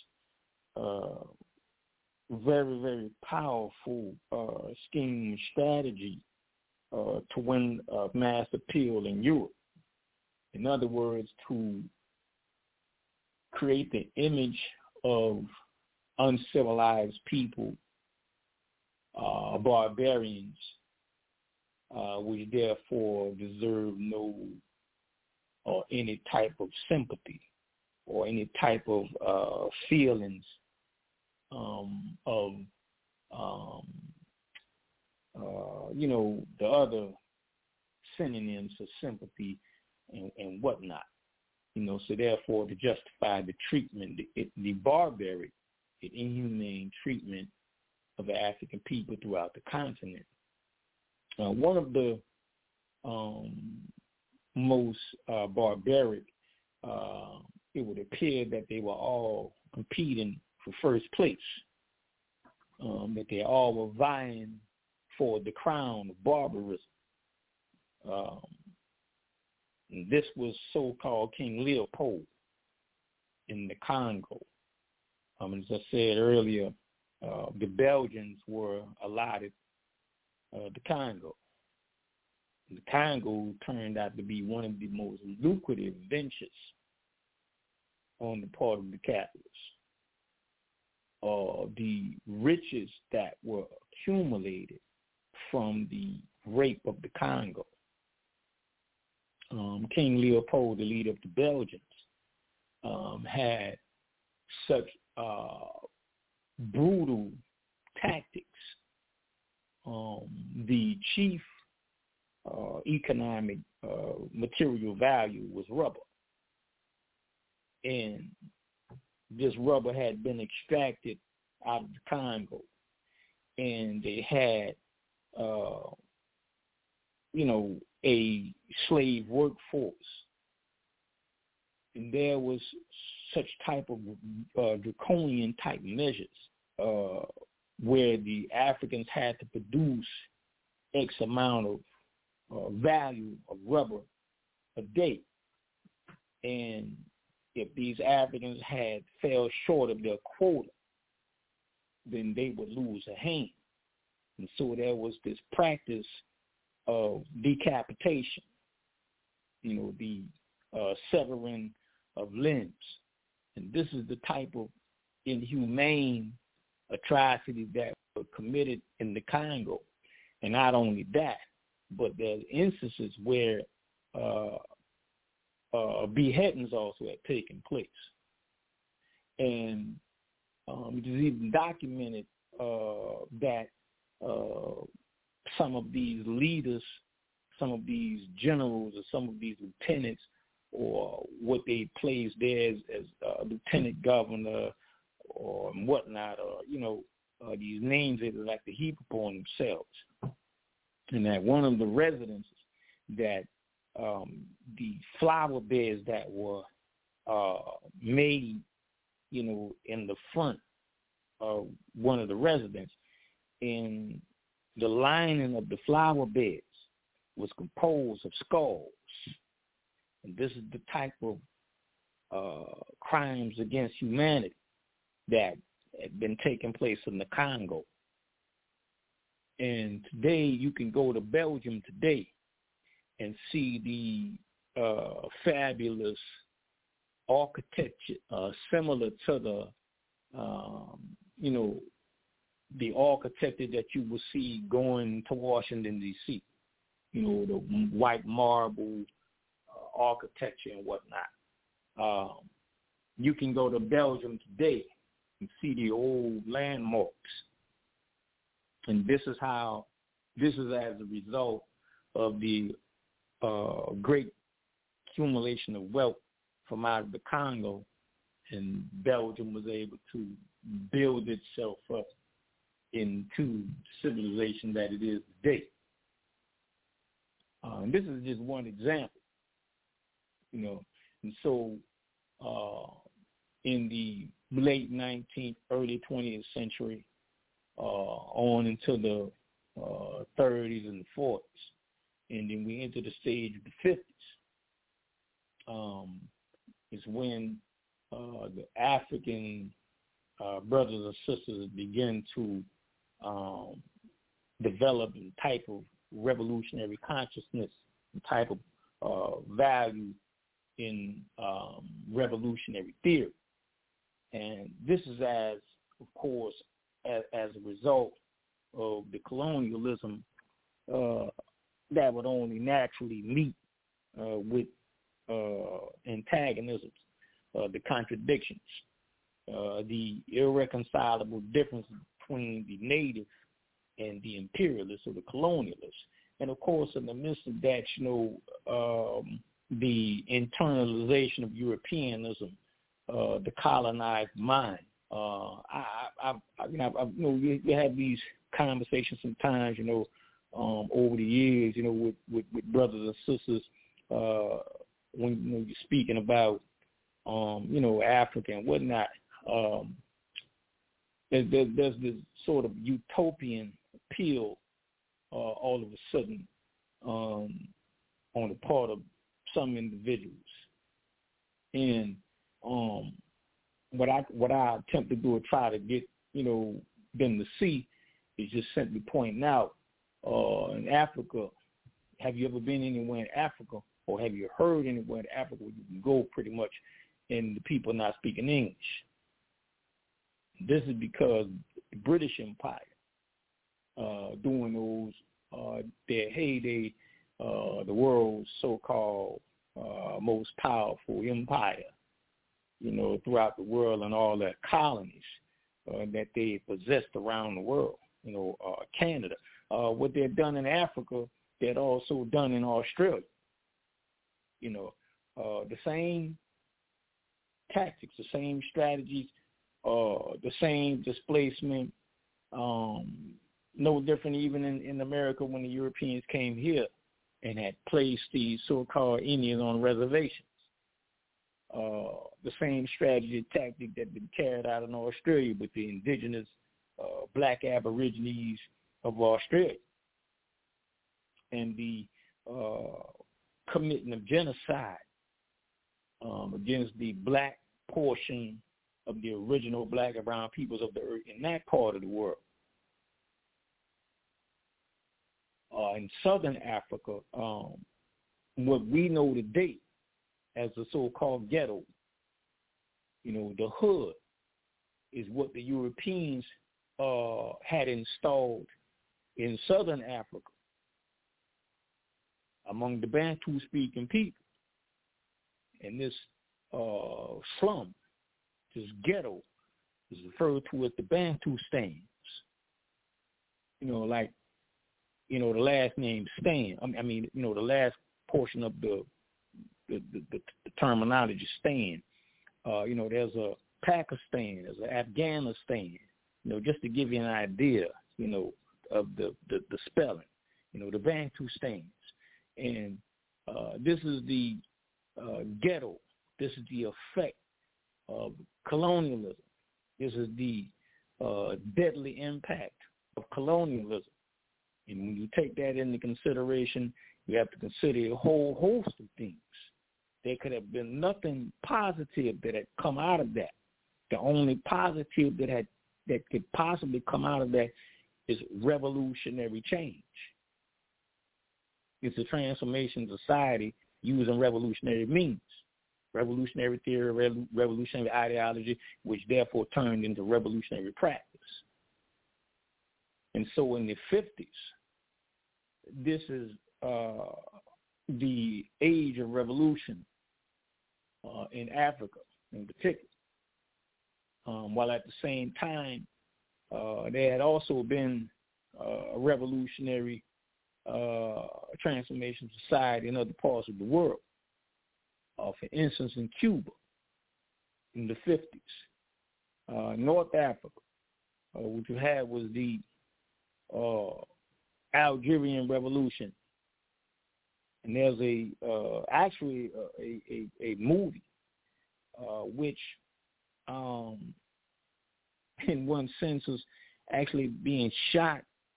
Speaker 17: very, very powerful scheme and strategy to win mass appeal in Europe. In other words, to create the image of uncivilized people, barbarians, which therefore deserve no or any type of sympathy or any type of feelings of the other synonyms of sympathy and whatnot. So therefore to justify the treatment, the barbaric, the inhumane treatment of the African people throughout the continent. One of the most barbaric, it would appear that they were all competing for first place, that they all were vying for the crown of barbarism. And this was so-called King Leopold in the Congo. As I said earlier, the Belgians were allotted the Congo. The Congo turned out to be one of the most lucrative ventures on the part of the capitalists. The riches that were accumulated from the rape of the Congo. King Leopold, the leader of the Belgians, had such brutal tactics. The chief economic material value was rubber. And this rubber had been extracted out of the Congo. And they had, a slave workforce. And there was such type of draconian type measures where the Africans had to produce X amount of value of rubber a day. And if these Africans had fell short of their quota, then they would lose a hand. And so there was this practice of decapitation, the severing of limbs. And this is the type of inhumane atrocity that were committed in the Congo. And not only that, but there's instances where beheadings also had taken place. And it is even documented that some of these leaders, some of these generals, or some of these lieutenants, or what they placed there as lieutenant governor or whatnot, or these names they like to heap upon themselves. And that one of the residences that the flower beds that were made, in the front of one of the residences, and the lining of the flower beds was composed of skulls. And this is the type of crimes against humanity that had been taking place in the Congo. And today you can go to Belgium today and see the fabulous architecture similar to the architecture that you will see going to Washington, D.C., the white marble architecture and whatnot. You can go to Belgium today and see the old landmarks. And this is as a result of the great accumulation of wealth from out of the Congo, and Belgium was able to build itself up into civilization that it is today. And this is just one example, And so in the late 19th, early 20th century, on into the 30s and the 40s, and then we enter the stage of the 50s, is when the African brothers and sisters begin to develop a type of revolutionary consciousness, a type of value in revolutionary theory. And this is as a result of the colonialism that would only naturally meet with antagonisms, the contradictions, the irreconcilable difference between the native and the imperialists or the colonialists. And of course, in the midst of that, the internalization of Europeanism, the colonized mind. We have these conversations sometimes, over the years, with brothers and sisters, when you're speaking about, Africa and whatnot. There's this sort of utopian appeal all of a sudden on the part of some individuals. And what I attempt to do is try to get, them to see is just simply pointing out in Africa, have you ever been anywhere in Africa, or have you heard anywhere in Africa where you can go pretty much and the people not speaking English? This is because the British Empire, during those their heyday, the world's so-called most powerful empire, throughout the world, and all their colonies that they possessed around the world, Canada. What they've done in Africa, they'd also done in Australia. The same tactics, the same strategies, the same displacement, no different even in America when the Europeans came here and had placed these so-called Indians on reservations. the same strategy tactic that been carried out in Australia with the indigenous black aborigines of Australia and the committing of genocide against the black portion of the original black and brown peoples of the earth in that part of the world. In southern Africa, what we know today as the so-called ghetto, the hood, is what the Europeans had installed in southern Africa among the Bantu-speaking people. And this slum, this ghetto, is referred to as the Bantu stands. The last name Stan. The last portion of the terminology Stan. There's a Pakistan, there's an Afghanistan. Just to give you an idea, of the spelling. The Bantu stands, and this is the ghetto. This is the effect of colonialism. This is the deadly impact of colonialism. And when you take that into consideration, you have to consider a whole host of things. There could have been nothing positive that had come out of that. The only positive that could possibly come out of that is revolutionary change. It's a transformation of society using revolutionary means, revolutionary theory, revolutionary ideology, which therefore turned into revolutionary practice. And so in the 50s, this is the age of revolution in Africa in particular. While at the same time, there had also been a revolutionary transformation of society in other parts of the world. For instance, in Cuba in the 50s, North Africa, what you had was the Algerian Revolution, and there's actually a movie which, in one sense, was actually being shot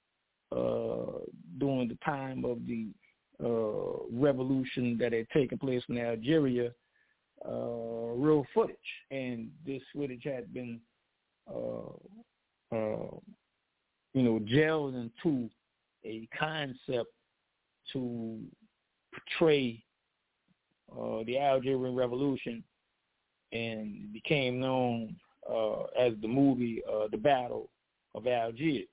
Speaker 17: during the time of the revolution that had taken place in Algeria, real footage, and this footage had been gelled into a concept to portray the Algerian Revolution, and it became known as the movie The Battle of Algiers,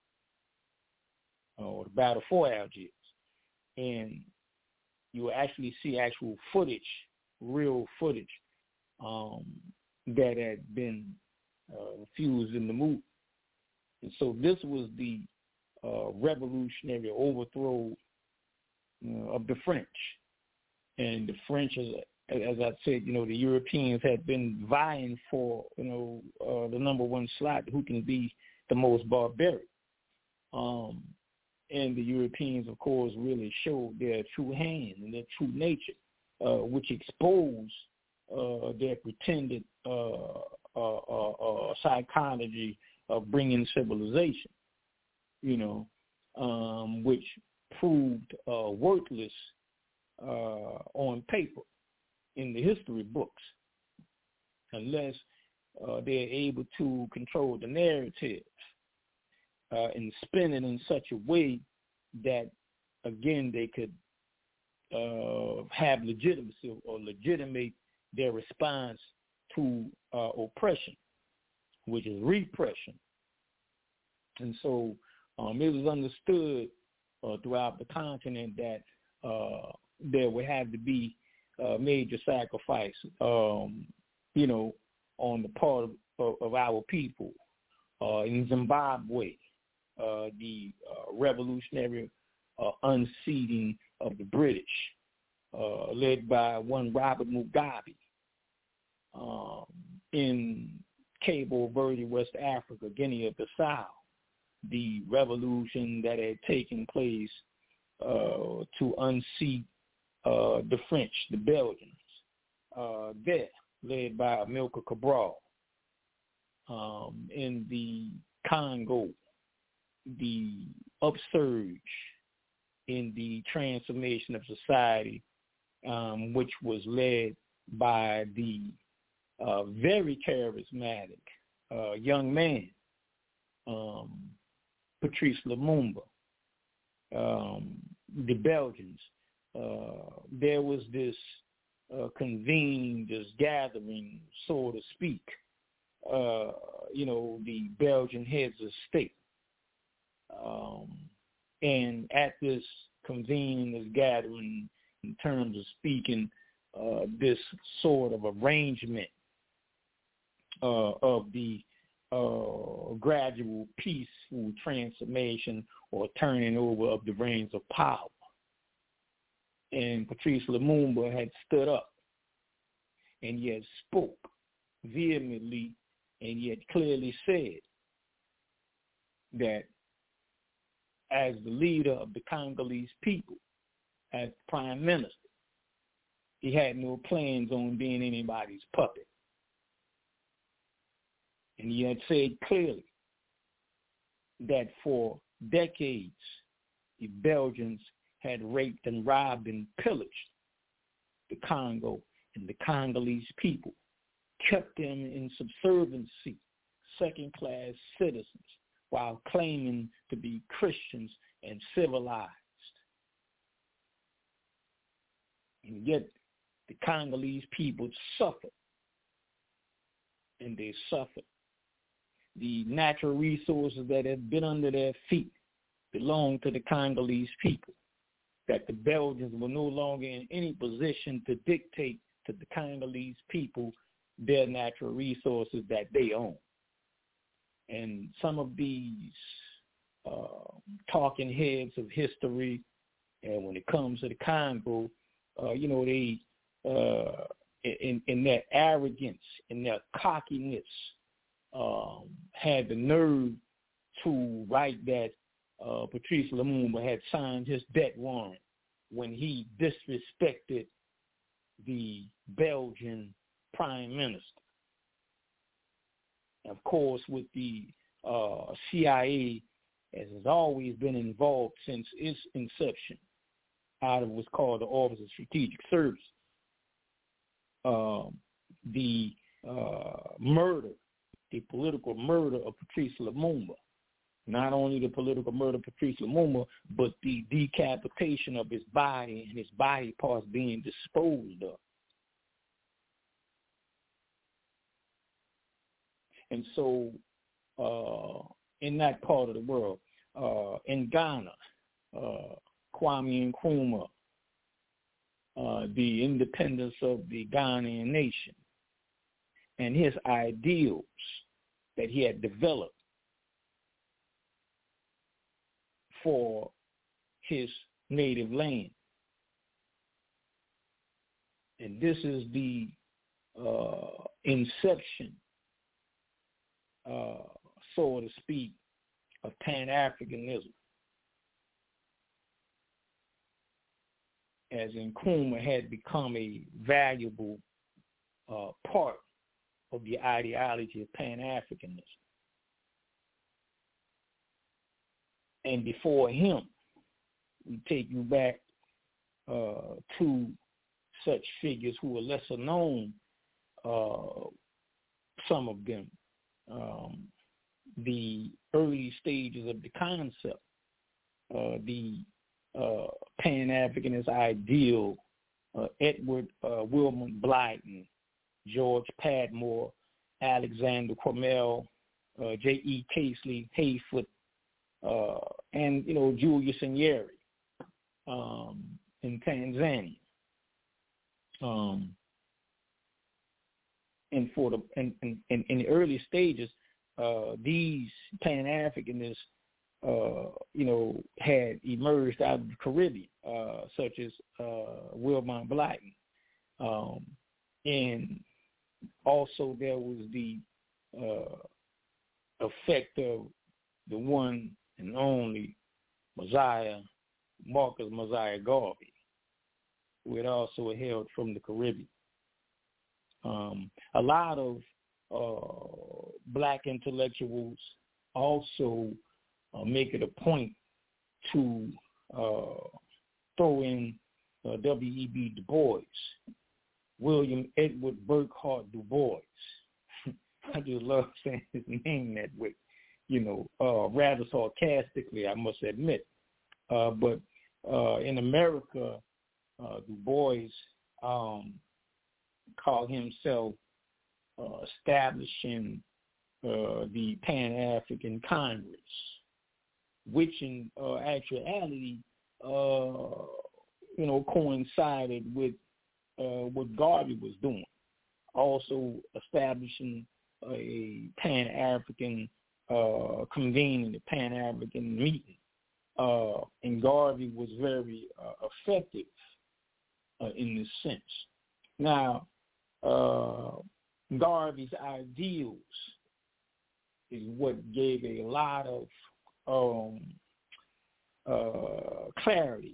Speaker 17: or The Battle for Algiers. And you will actually see actual footage, real footage, that had been fused in the movie. And so this was the revolutionary overthrow of the French. And the French, as I said, the Europeans had been vying for, the number one slot, who can be the most barbaric. And the Europeans, of course, really showed their true hand and their true nature, which exposed their pretended psychology of bringing civilization, which proved worthless on paper in the history books, unless they're able to control the narrative and spin it in such a way that, again, they could have legitimacy or legitimate their response to oppression, which is repression. And so it was understood throughout the continent that there would have to be major sacrifice, on the part of our people. In Zimbabwe, the revolutionary unseating of the British, led by one Robert Mugabe. In Cabo Verde, West Africa, Guinea-Bissau, the revolution that had taken place to unseat the French, the Belgians, there, led by Amilcar Cabral. In the Congo, the upsurge in the transformation of society, which was led by the very charismatic young man, Patrice Lumumba, the Belgians. There was this convened, this gathering, so to speak, the Belgian heads of state. And at this convening, this gathering, in terms of speaking, this sort of arrangement of the gradual peaceful transformation or turning over of the reins of power. And Patrice Lumumba had stood up and he had spoke vehemently and he had clearly said that as the leader of the Congolese people, as prime minister, he had no plans on being anybody's puppet. And he had said clearly that for decades, the Belgians had raped and robbed and pillaged the Congo and the Congolese people, kept them in subserviency, second-class citizens, while claiming to be Christians and civilized. And yet the Congolese people suffered, and they suffered. The natural resources that had been under their feet belonged to the Congolese people, that the Belgians were no longer in any position to dictate to the Congolese people their natural resources that they own. And some of these talking heads of history, and when it comes to the Congo, they, in their arrogance, in their cockiness, had the nerve to write that Patrice Lumumba had signed his death warrant when he disrespected the Belgian prime minister. Of course, with the CIA, as has always been involved since its inception, out of what's called the Office of Strategic Service, the murder, the political murder of Patrice Lumumba, not only the political murder of Patrice Lumumba, but the decapitation of his body and his body parts being disposed of. And so in that part of the world, in Ghana, Kwame Nkrumah, the independence of the Ghanaian nation, and his ideals that he had developed for his native land. And this is the inception, so to speak, of Pan-Africanism. As Nkrumah had become a valuable part of the ideology of Pan-Africanism. And before him, we take you back to such figures who are lesser known, some of them. The early stages of the concept, the Pan-Africanist ideal, Edward Wilmot Blyton, George Padmore, Alexander Crummell, J.E. Casely, Hayfoot, and Julius Nyerere in Tanzania. And for the in the early stages, these Pan-Africanists, had emerged out of the Caribbean, such as Wilmot Blyton, and also there was the effect of the one and only Marcus Mosiah Garvey, who had also hailed from the Caribbean. A lot of black intellectuals also make it a point to throw in W.E.B. Du Bois, William Edward Burghardt Du Bois. I just love saying his name that way, rather sarcastically, I must admit. But in America, Du Bois called himself establishing the Pan-African Congress, which in actuality, coincided with what Garvey was doing, also establishing a Pan-African convening, the Pan-African meeting. And Garvey was very effective in this sense. Now, Garvey's ideals is what gave a lot of clarity,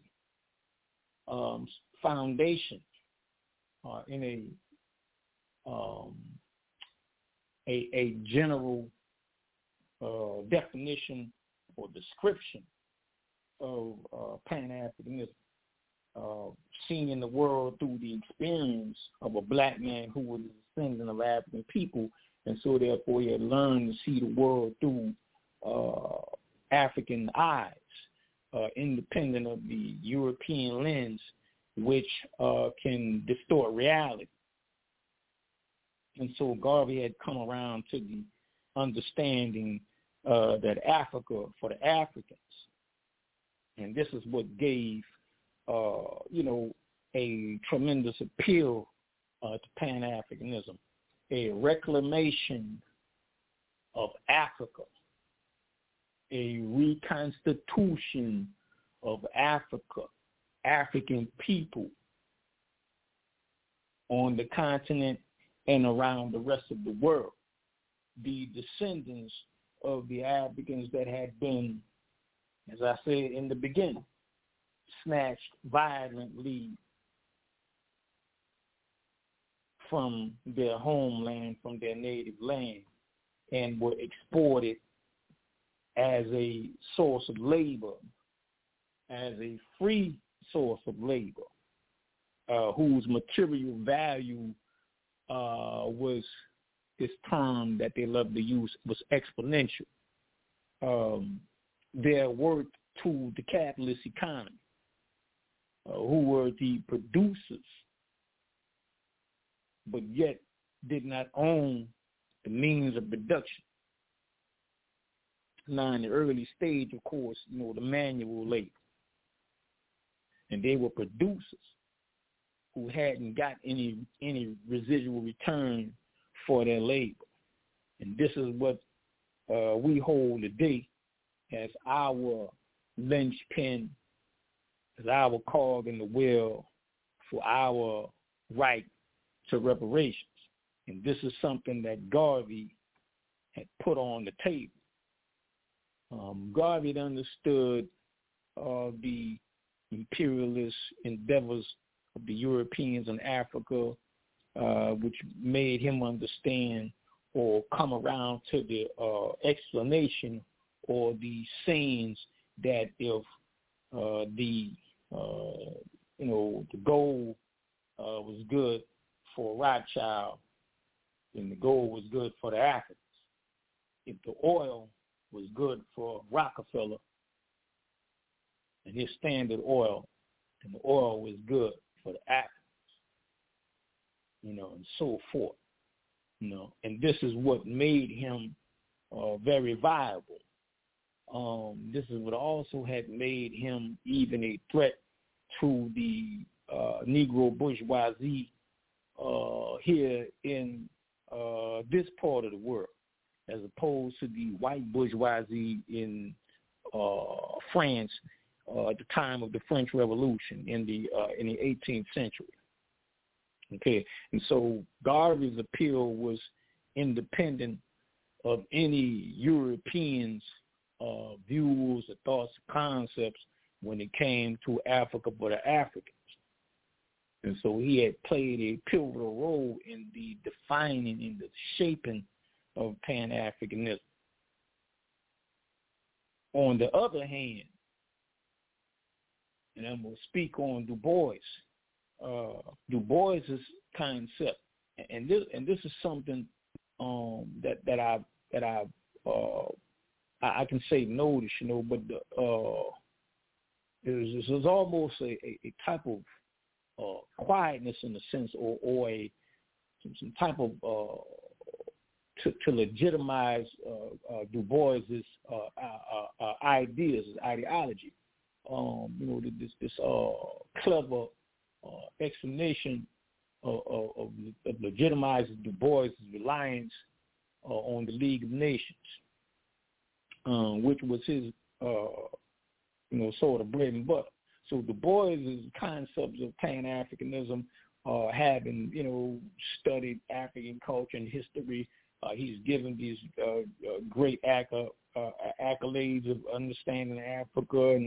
Speaker 17: foundation in a general definition or description of Pan-Africanism, seeing the world through the experience of a black man who was a descendant of African people, and so therefore he had learned to see the world through African eyes, independent of the European lens, which can distort reality. And so Garvey had come around to the understanding that Africa for the Africans. And this is what gave, a tremendous appeal to Pan-Africanism, a reclamation of Africa, a reconstitution of Africa, African people on the continent and around the rest of the world, the descendants of the Africans that had been, as I said in the beginning, snatched violently from their homeland, from their native land, and were exported as a source of labor, as a free source of labor, whose material value was this term that they love to use, was exponential. Their worth to the capitalist economy, who were the producers, but yet did not own the means of production. Now, in the early stage, of course, the manual labor. And they were producers who hadn't got any residual return for their labor. And this is what we hold today as our linchpin, as our cog in the wheel for our right to reparations. And this is something that Garvey had put on the table. Garvey had understood the imperialist endeavors of the Europeans in Africa, which made him understand or come around to the explanation or the sayings that if the gold was good for Rothschild, then the gold was good for the Africans. If the oil was good for Rockefeller and his Standard Oil, then the oil was good for the Africans, and so forth. And this is what made him very viable. This is what also had made him even a threat to the Negro bourgeoisie here in this part of the world, as opposed to the white bourgeoisie in France at the time of the French Revolution in the 18th century. Okay, and so Garvey's appeal was independent of any Europeans' views or thoughts or concepts when it came to Africa for the Africans. And so he had played a pivotal role in the defining, in the shaping of Pan-Africanism. On the other hand, and I'm going to speak on Du Bois. Du Bois's concept, and this is something that I can say notice, but there's almost a type of quietness in a sense, or some type of to legitimize Du Bois's ideas, his ideology. This clever explanation of legitimizing Du Bois' reliance on the League of Nations, which was his, sort of bread and butter. So Du Bois' concepts of Pan-Africanism, having, studied African culture and history, he's given these great accolades of understanding Africa, and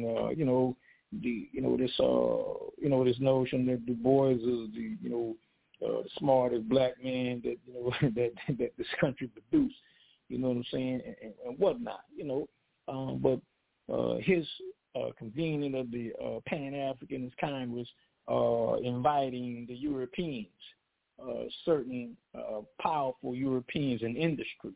Speaker 17: this notion that Du Bois is the smartest black man that this country produced. You know what I'm saying, and whatnot. But his convening of the Pan-Africanist Congress, inviting the Europeans, certain powerful Europeans in industry,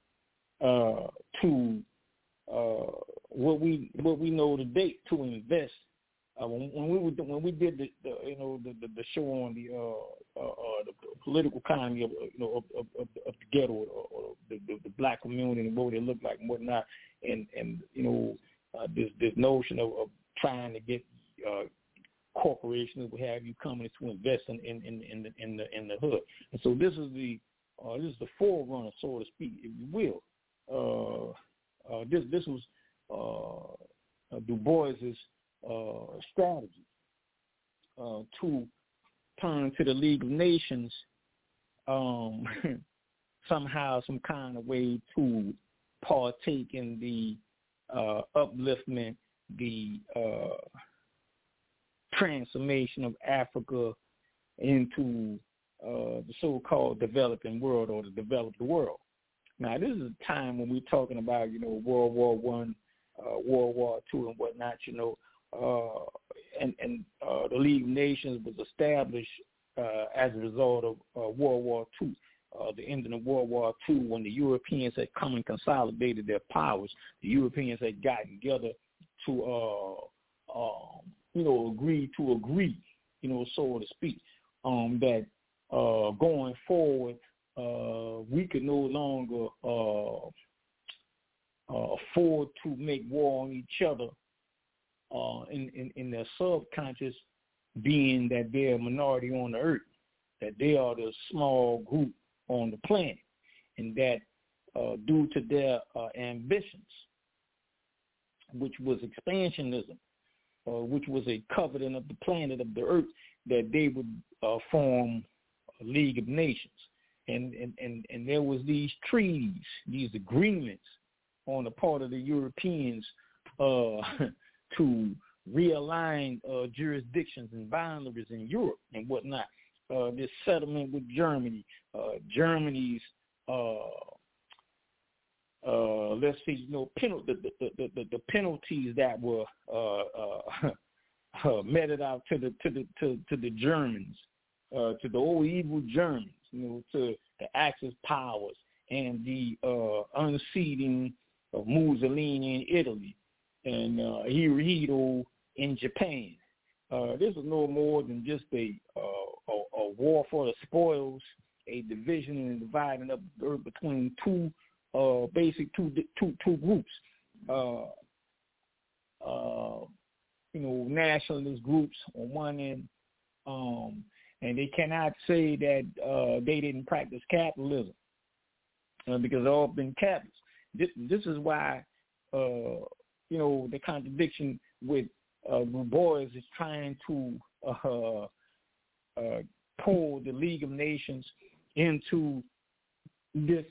Speaker 17: to what we know today, to invest. When we did the show on the political economy of the ghetto, or the black community and what they look like and whatnot, and this notion of trying to get corporations, what have you, coming to invest in the hood. And so this is the forerunner, so to speak, if you will. This was Du Bois's strategy to turn to the League of Nations somehow, some kind of way to partake in the upliftment, the transformation of Africa into the so-called developing world, or the developed world. Now, this is a time when we're talking about, World War I, World War II, and whatnot, and the League of Nations was established as a result of World War II, the ending of World War II, when the Europeans had come and consolidated their powers. The Europeans had gotten together to, agree, so to speak, that going forward, we could no longer afford to make war on each other in their subconscious, being that they're a minority on the earth, that they are the small group on the planet, and that due to their ambitions, which was expansionism, which was a coveting of the planet, of the earth, that they would form a League of Nations. And there was these treaties, these agreements on the part of the Europeans to realign jurisdictions and boundaries in Europe and whatnot. This settlement with Germany, Germany's let's see, the penalties that were meted out to the Germans, to the old evil Germans, to the Axis powers, and the unseating of Mussolini in Italy, and Hirohito in Japan. This is no more than just a war for the spoils, a division and dividing up the earth between two groups. Nationalist groups on one end, and they cannot say that they didn't practice capitalism, because they've all been capitalists. This is why the contradiction with Du Bois is trying to pull the League of Nations into this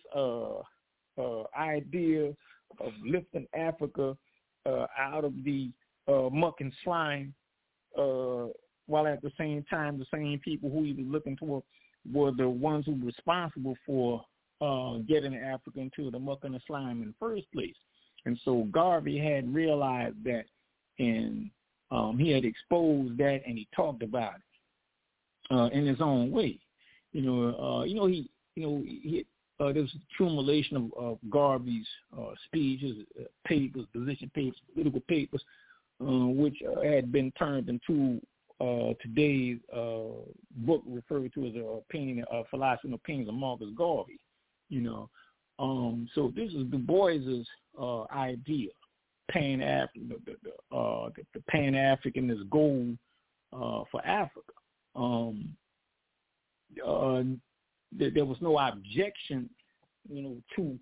Speaker 17: idea of lifting Africa out of the muck and slime while at the same time the same people who he was looking toward were the ones who were responsible for getting Africa into the muck and the slime in the first place. And so Garvey had realized that, and he had exposed that, and he talked about it in his own way. He there was accumulation of Garvey's speeches, papers, position papers, political papers, which had been turned into today's book referred to as Philosophy and Opinions of Marcus Garvey. So this is Du Bois's idea, the Pan-Africanist goal for Africa. There was no objection, to,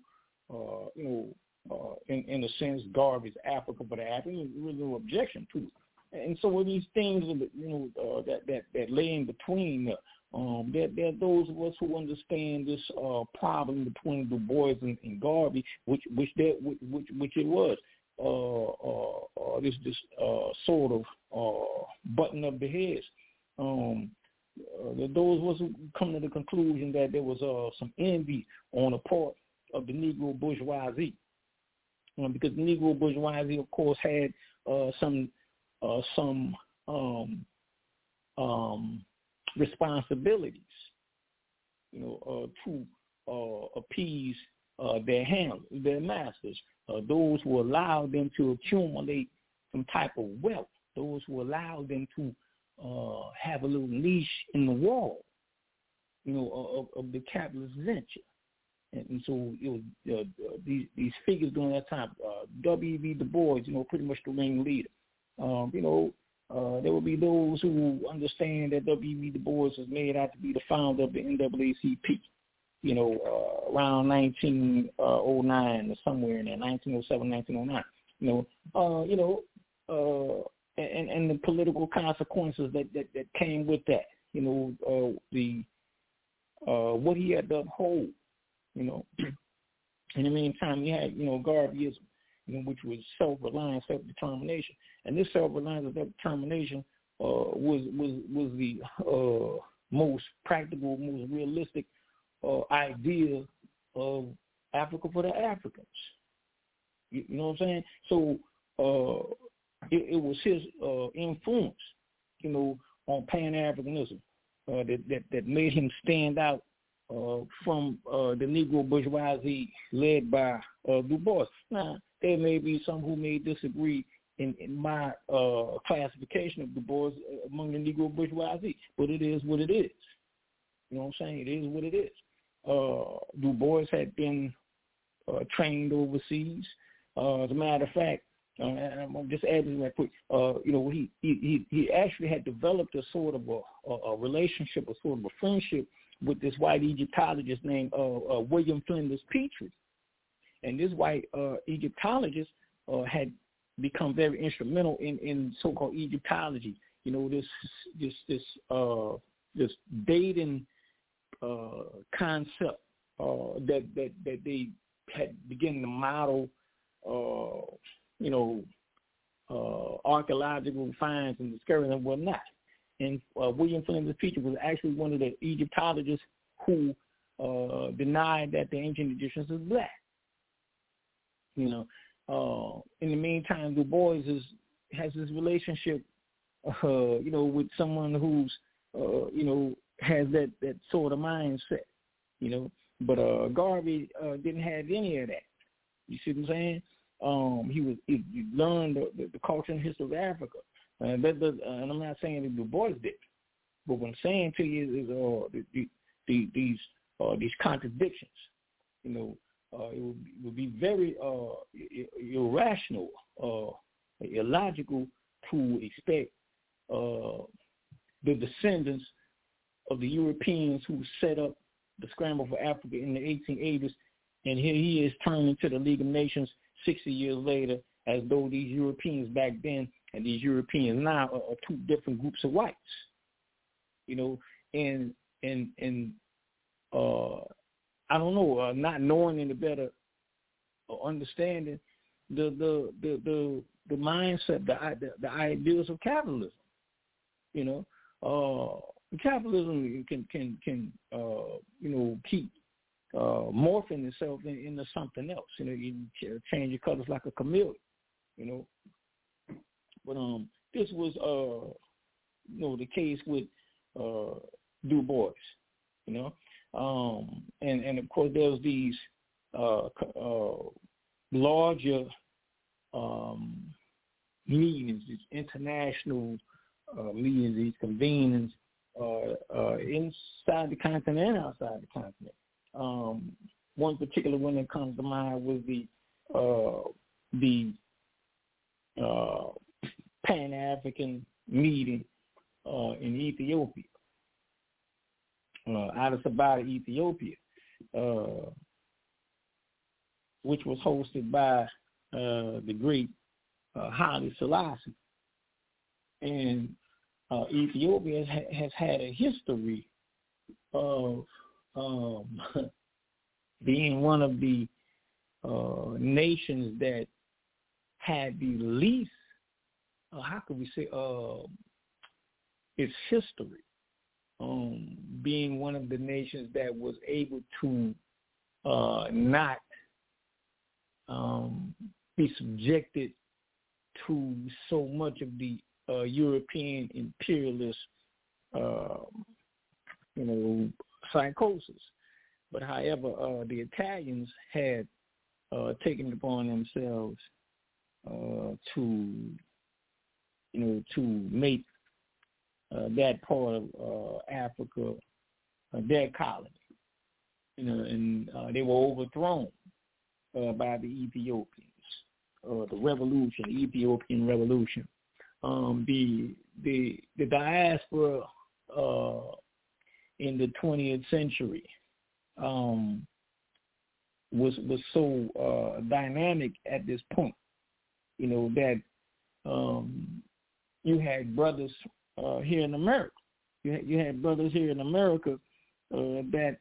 Speaker 17: in a sense, Garvey's Africa for the African. There was no objection to it. And so with these things, that lay in between, there are those of us who understand this problem between Du Bois and Garvey, which it was. This sort of button up the heads. Those of us who come to the conclusion that there was some envy on the part of the Negro bourgeoisie, because the Negro bourgeoisie, of course, had some responsibilities, to appease their masters, those who allowed them to accumulate some type of wealth, those who allowed them to have a little niche in the wall, of the capitalist venture. And so it was these figures during that time, W.E.B. Du Bois, pretty much the ringleader. There will be those who understand that W.E.B. Du Bois was made out to be the founder of the NAACP, around 1909 or somewhere in there, 1907, 1909. And the political consequences that came with that, what he had to uphold, In the meantime, you had, Garveyism, which was self-reliance, self-determination. And this self-reliance and self-determination was the most practical, most realistic idea of Africa for the Africans. You know what I'm saying? So it was his influence, on Pan-Africanism that made him stand out from the Negro bourgeoisie led by Du Bois. Now, there may be some who may disagree in my classification of Du Bois among the Negro bourgeoisie, but it is what it is. You know what I'm saying? It is what it is. Du Bois had been trained overseas. As a matter of fact, I'm just adding that quick. He actually had developed a sort of a relationship, a sort of a friendship with this white Egyptologist named William Flinders Petrie, and this white Egyptologist had become very instrumental in so-called Egyptology. This dating concept that they had begun to model. Archaeological finds and discoveries and whatnot. And William Flinders Petrie was actually one of the Egyptologists who denied that the ancient Egyptians was black. In the meantime, Du Bois has this relationship, with someone who's, has that sort of mindset, But Garvey didn't have any of that. You see what I'm saying? He learned the culture and history of Africa. And I'm not saying that Du Bois did, but what I'm saying to you is these contradictions. It would be very irrational, illogical to expect the descendants of the Europeans who set up the scramble for Africa in the 1880s, and here he is turning to the League of Nations 60 years later, as though these Europeans back then and these Europeans now are two different groups of whites. And I don't know, not knowing any better or understanding the mindset, the ideals of capitalism. Capitalism can keep morphing itself into something else. You change your colors like a chameleon. But this was the case with Du Bois. And of course there's these larger meetings, these international meetings, these convenings inside the continent and outside the continent. One particular one that comes to mind was the Pan-African meeting in Ethiopia, Addis Ababa, Ethiopia, which was hosted by the great Haile Selassie. And Ethiopia has had a history of being one of the nations that had the least, how could we say, its history, being one of the nations that was able to not be subjected to so much of the European imperialist, psychosis. But however, the Italians had taken it upon themselves to make that part of Africa their colony, and they were overthrown by the Ethiopians, the revolution, the Ethiopian revolution. The diaspora in the 20th century was so dynamic at this point, that you had brothers here in America. You had brothers here in America that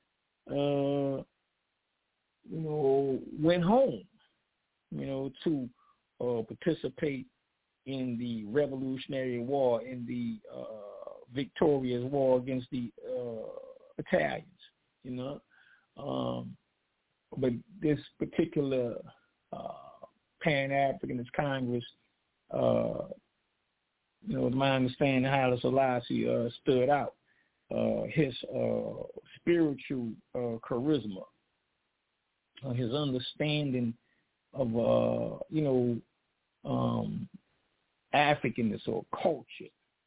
Speaker 17: went home, to participate in the Revolutionary War, in the victorious war against the Italians, but this particular Pan-Africanist Congress, my understanding, Haile Selassie stood out. His spiritual charisma, his understanding of, Africanness or culture,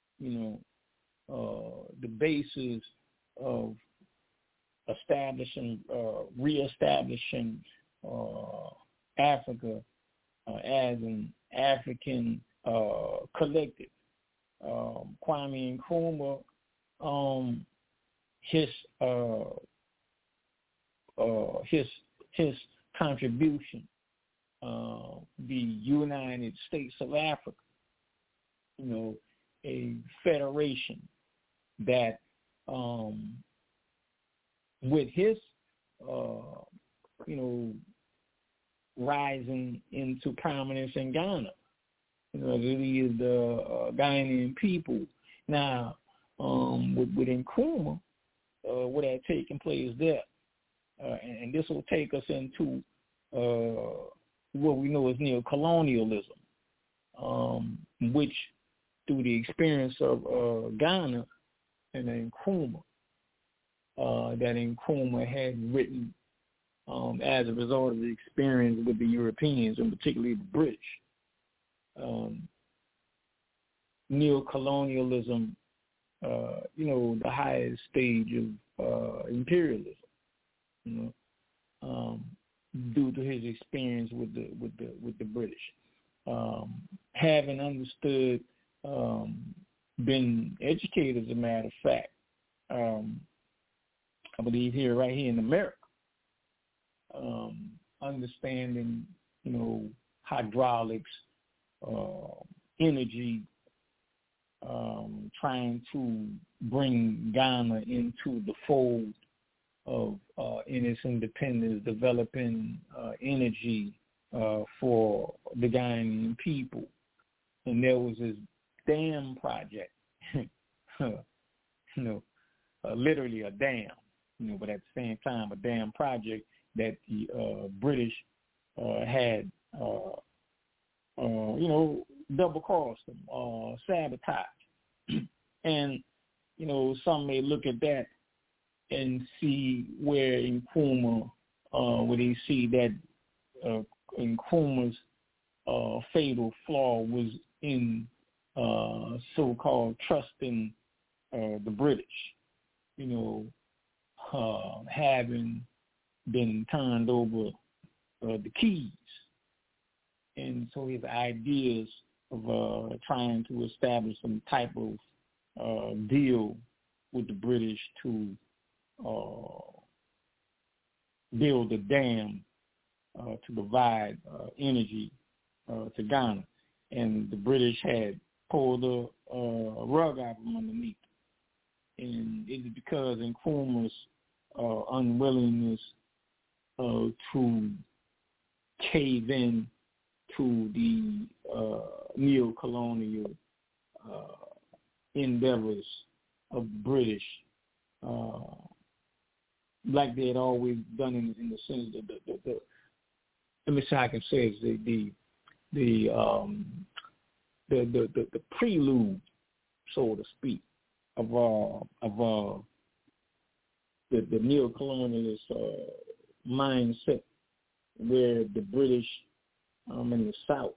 Speaker 17: the basis of reestablishing Africa as an African collective. Kwame Nkrumah, his contribution, the United States of Africa, a federation that, with his, rising into prominence in Ghana, really is the Ghanaian people. Now, with Nkrumah, what had taken place there, and this will take us into what we know as neocolonialism, which through the experience of Ghana and Nkrumah, that Nkrumah had written as a result of the experience with the Europeans, and particularly the British. Neocolonialism, the highest stage of imperialism, due to his experience with the British. Having understood, been educated, as a matter of fact, I believe right here in America, understanding, hydraulics, energy, trying to bring Ghana into the fold of in its independence, developing energy for the Ghanaian people. And there was this dam project literally a dam, but at the same time a dam project that the British had, double-crossed them, sabotaged. And, some may look at that and see where Nkrumah, where they see that Nkrumah's fatal flaw was in so-called trusting the British, having been turned over the keys. And so his ideas of trying to establish some type of deal with the British to build a dam to provide energy to Ghana. And the British had pulled the rug out from underneath. And it is because Nkrumah's unwillingness to cave in to the neo-colonial endeavors of the British, like they had always done in the sense that the let me see how I can say it, the prelude, so to speak, of the neo-colonialist mindset, where the British in the South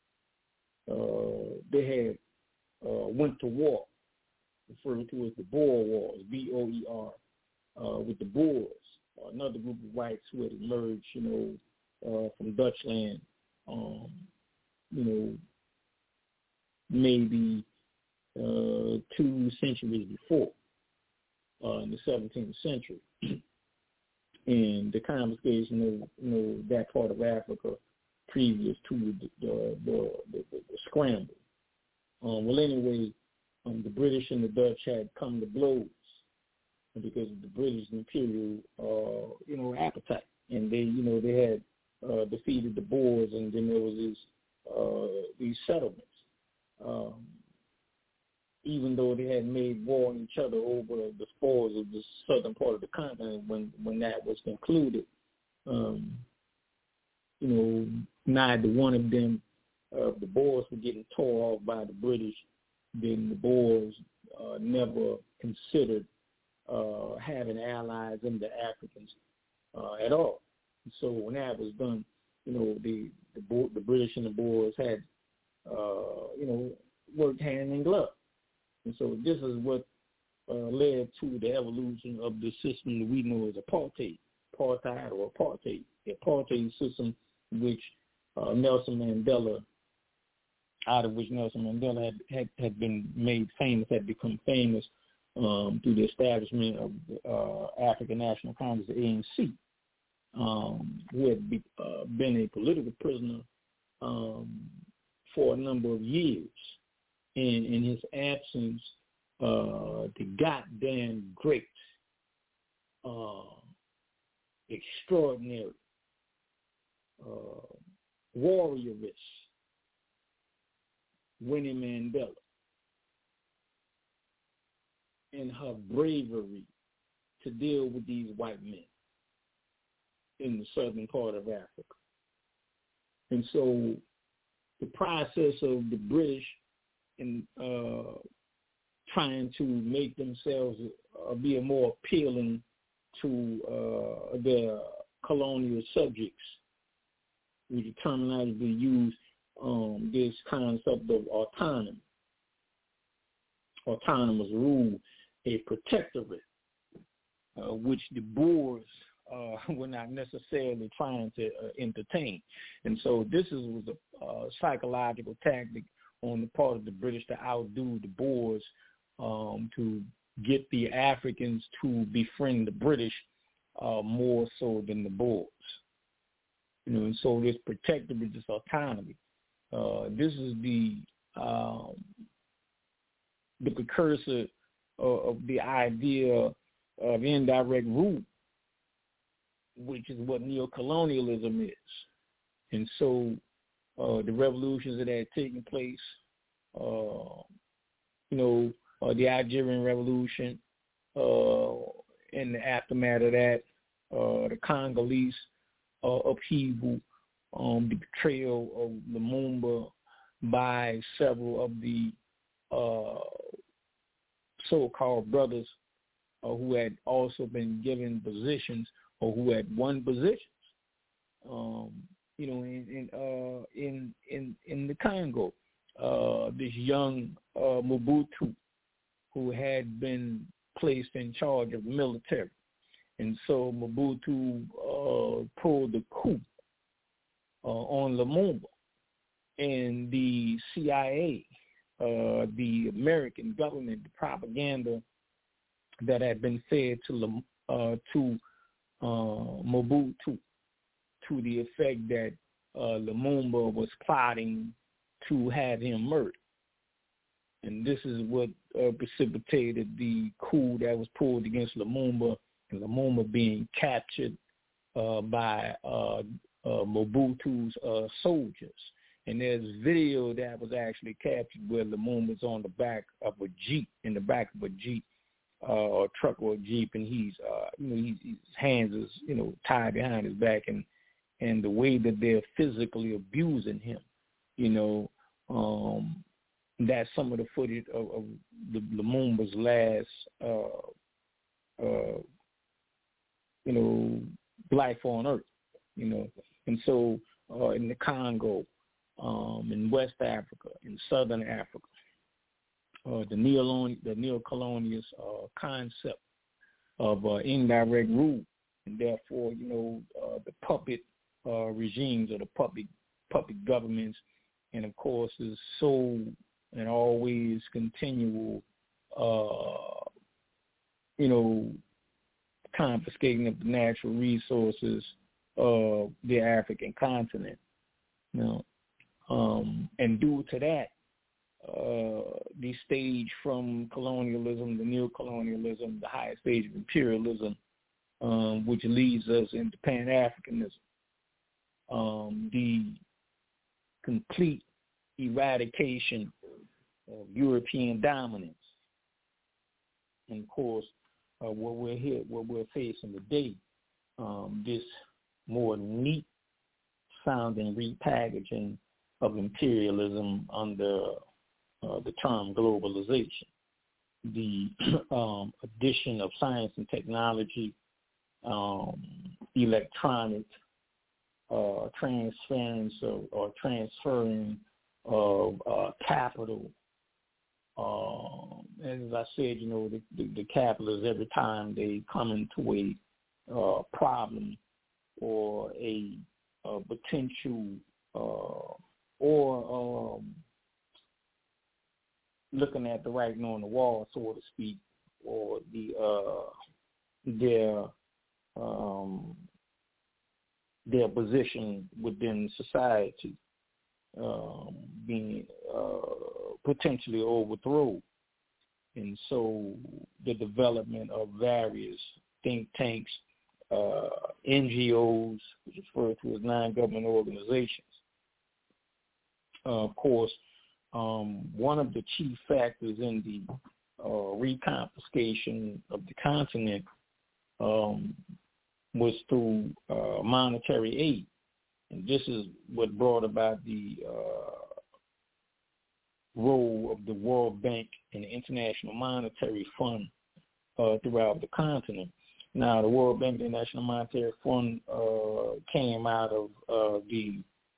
Speaker 17: they had went to war, referred to as the Boer Wars, Boer, with the Boers, another group of whites who had emerged, from Dutchland, maybe 2 centuries before, in the 17th century, and the confiscation of that part of Africa previous to the scramble. Well, anyway, the British and the Dutch had come to blows because of the British imperial, appetite, and they had defeated the Boers, and then there was these settlements. Even though they had made war on each other over the spoils of the southern part of the continent when that was concluded, neither one of them, the Boers were getting tore off by the British, then the Boers never considered having allies in the Africans at all. So when that was done, the British and the Boers had, worked hand in glove. And so this is what led to the evolution of the system that we know as apartheid or apartheid. The apartheid system, which Nelson Mandela, out of which Nelson Mandela had been made famous, had become famous through the establishment of the African National Congress, the ANC, who had been a political prisoner for a number of years. And in his absence, the goddamn great, extraordinary, warrioress Winnie Mandela, and her bravery to deal with these white men in the southern part of Africa. And so the process of the British in trying to make themselves be more appealing to their colonial subjects, with the terminology we use, this concept of autonomy, autonomous rule, a protectorate, which the Boers were not necessarily trying to entertain. And so this was a psychological tactic on the part of the British to outdo the Boers, to get the Africans to befriend the British more so than the Boers. And so this protectorate, this autonomy, this is the precursor of the idea of indirect rule, which is what neocolonialism is. And so the revolutions that had taken place, the Algerian Revolution, in the aftermath of that, the Congolese upheaval, the betrayal of Lumumba by several of the so-called brothers who had also been given positions or who had won positions. In the Congo, this young Mobutu, who had been placed in charge of the military. And so Mobutu pulled the coup on Lumumba. And the CIA, the American government, the propaganda that had been fed to Mobutu, to the effect that Lumumba was plotting to have him murdered. And this is what precipitated the coup that was pulled against Lumumba, and Lumumba being captured by Mobutu's soldiers. And there's video that was actually captured where Lumumba's on the back of a Jeep, or truck or a Jeep, and he's his hands is, tied behind his back, and the way that they're physically abusing him, that's some of the footage of the Lumumba's last, life on earth, and so in the Congo, in West Africa, in Southern Africa, the neo-colonialist concept of indirect rule, and therefore, the puppet regimes or the puppet governments, and of course, is sole and always continual, confiscating of the natural resources of the African continent. And due to that, the stage from colonialism, the neo-colonialism, the highest stage of imperialism, which leads us into Pan-Africanism, the complete eradication of European dominance, and of course, what we're facing today, this more neat sounding repackaging of imperialism under the term globalization, the addition of science and technology, electronic transference or transferring of capital. As I said, the capitalists, every time they come into a problem or a potential or looking at the writing on the wall, so to speak, or their position within society being potentially overthrown. And so the development of various think tanks, NGOs, which is referred to as non-government organizations. Of course, one of the chief factors in the reconfiscation of the continent was through monetary aid. And this is what brought about the role of the World Bank and the International Monetary Fund throughout the continent. Now, the World Bank and the International Monetary Fund came out of the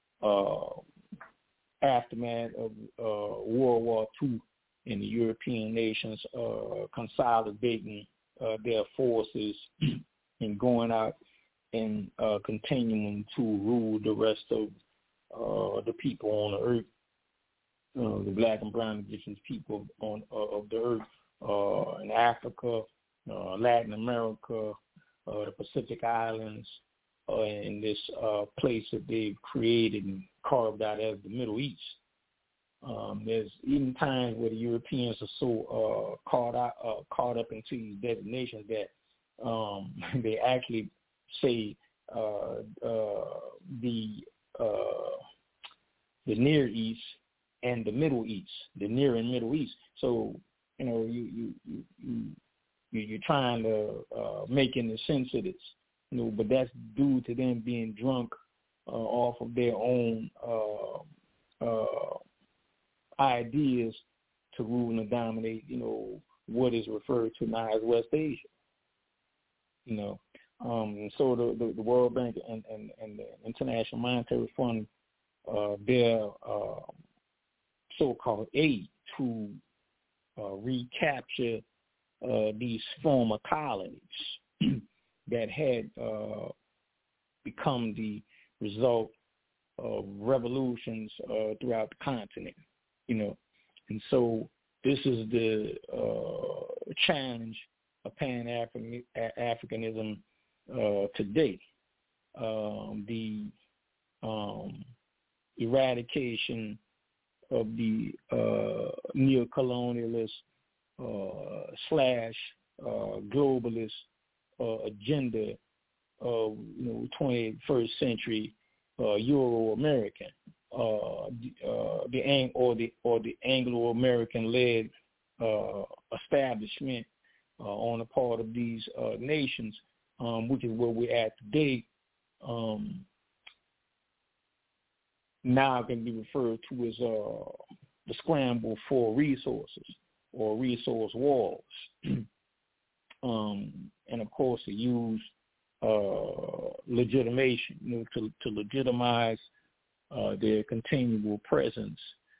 Speaker 17: aftermath of World War II and the European nations consolidating their forces and going out and continuing to rule the rest of the people on the earth, the black and brown indigenous people of the earth, in Africa, Latin America, the Pacific Islands, in this place that they've created and carved out as the Middle East. There's even times where the Europeans are so caught up into these designations that they actually say the Near East and the Middle East, the Near and Middle East. So you're trying to make any sense of this, but that's due to them being drunk off of their own ideas to rule and dominate, what is referred to now as West Asia. So the World Bank and the International Monetary Fund, their so-called aid to recapture these former colonies that had become the result of revolutions throughout the continent, And so this is the challenge of Pan-Africanism today. The eradication of the neocolonialist / globalist agenda of 21st century Euro-American, the Anglo-American led establishment on the part of these nations, which is where we're at today. Now can be referred to as the scramble for resources or resource wars, and of course to use legitimation, to legitimize their continual presence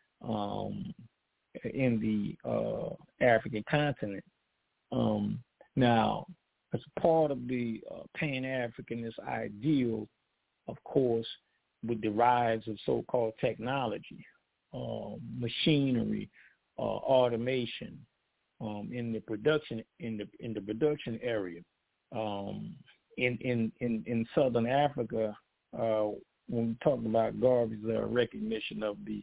Speaker 17: in the African continent. Now, as part of the Pan-Africanist ideal, of course, with the rise of so-called technology, machinery, automation in the production area. In Southern Africa, when we talk about Garvey's recognition of the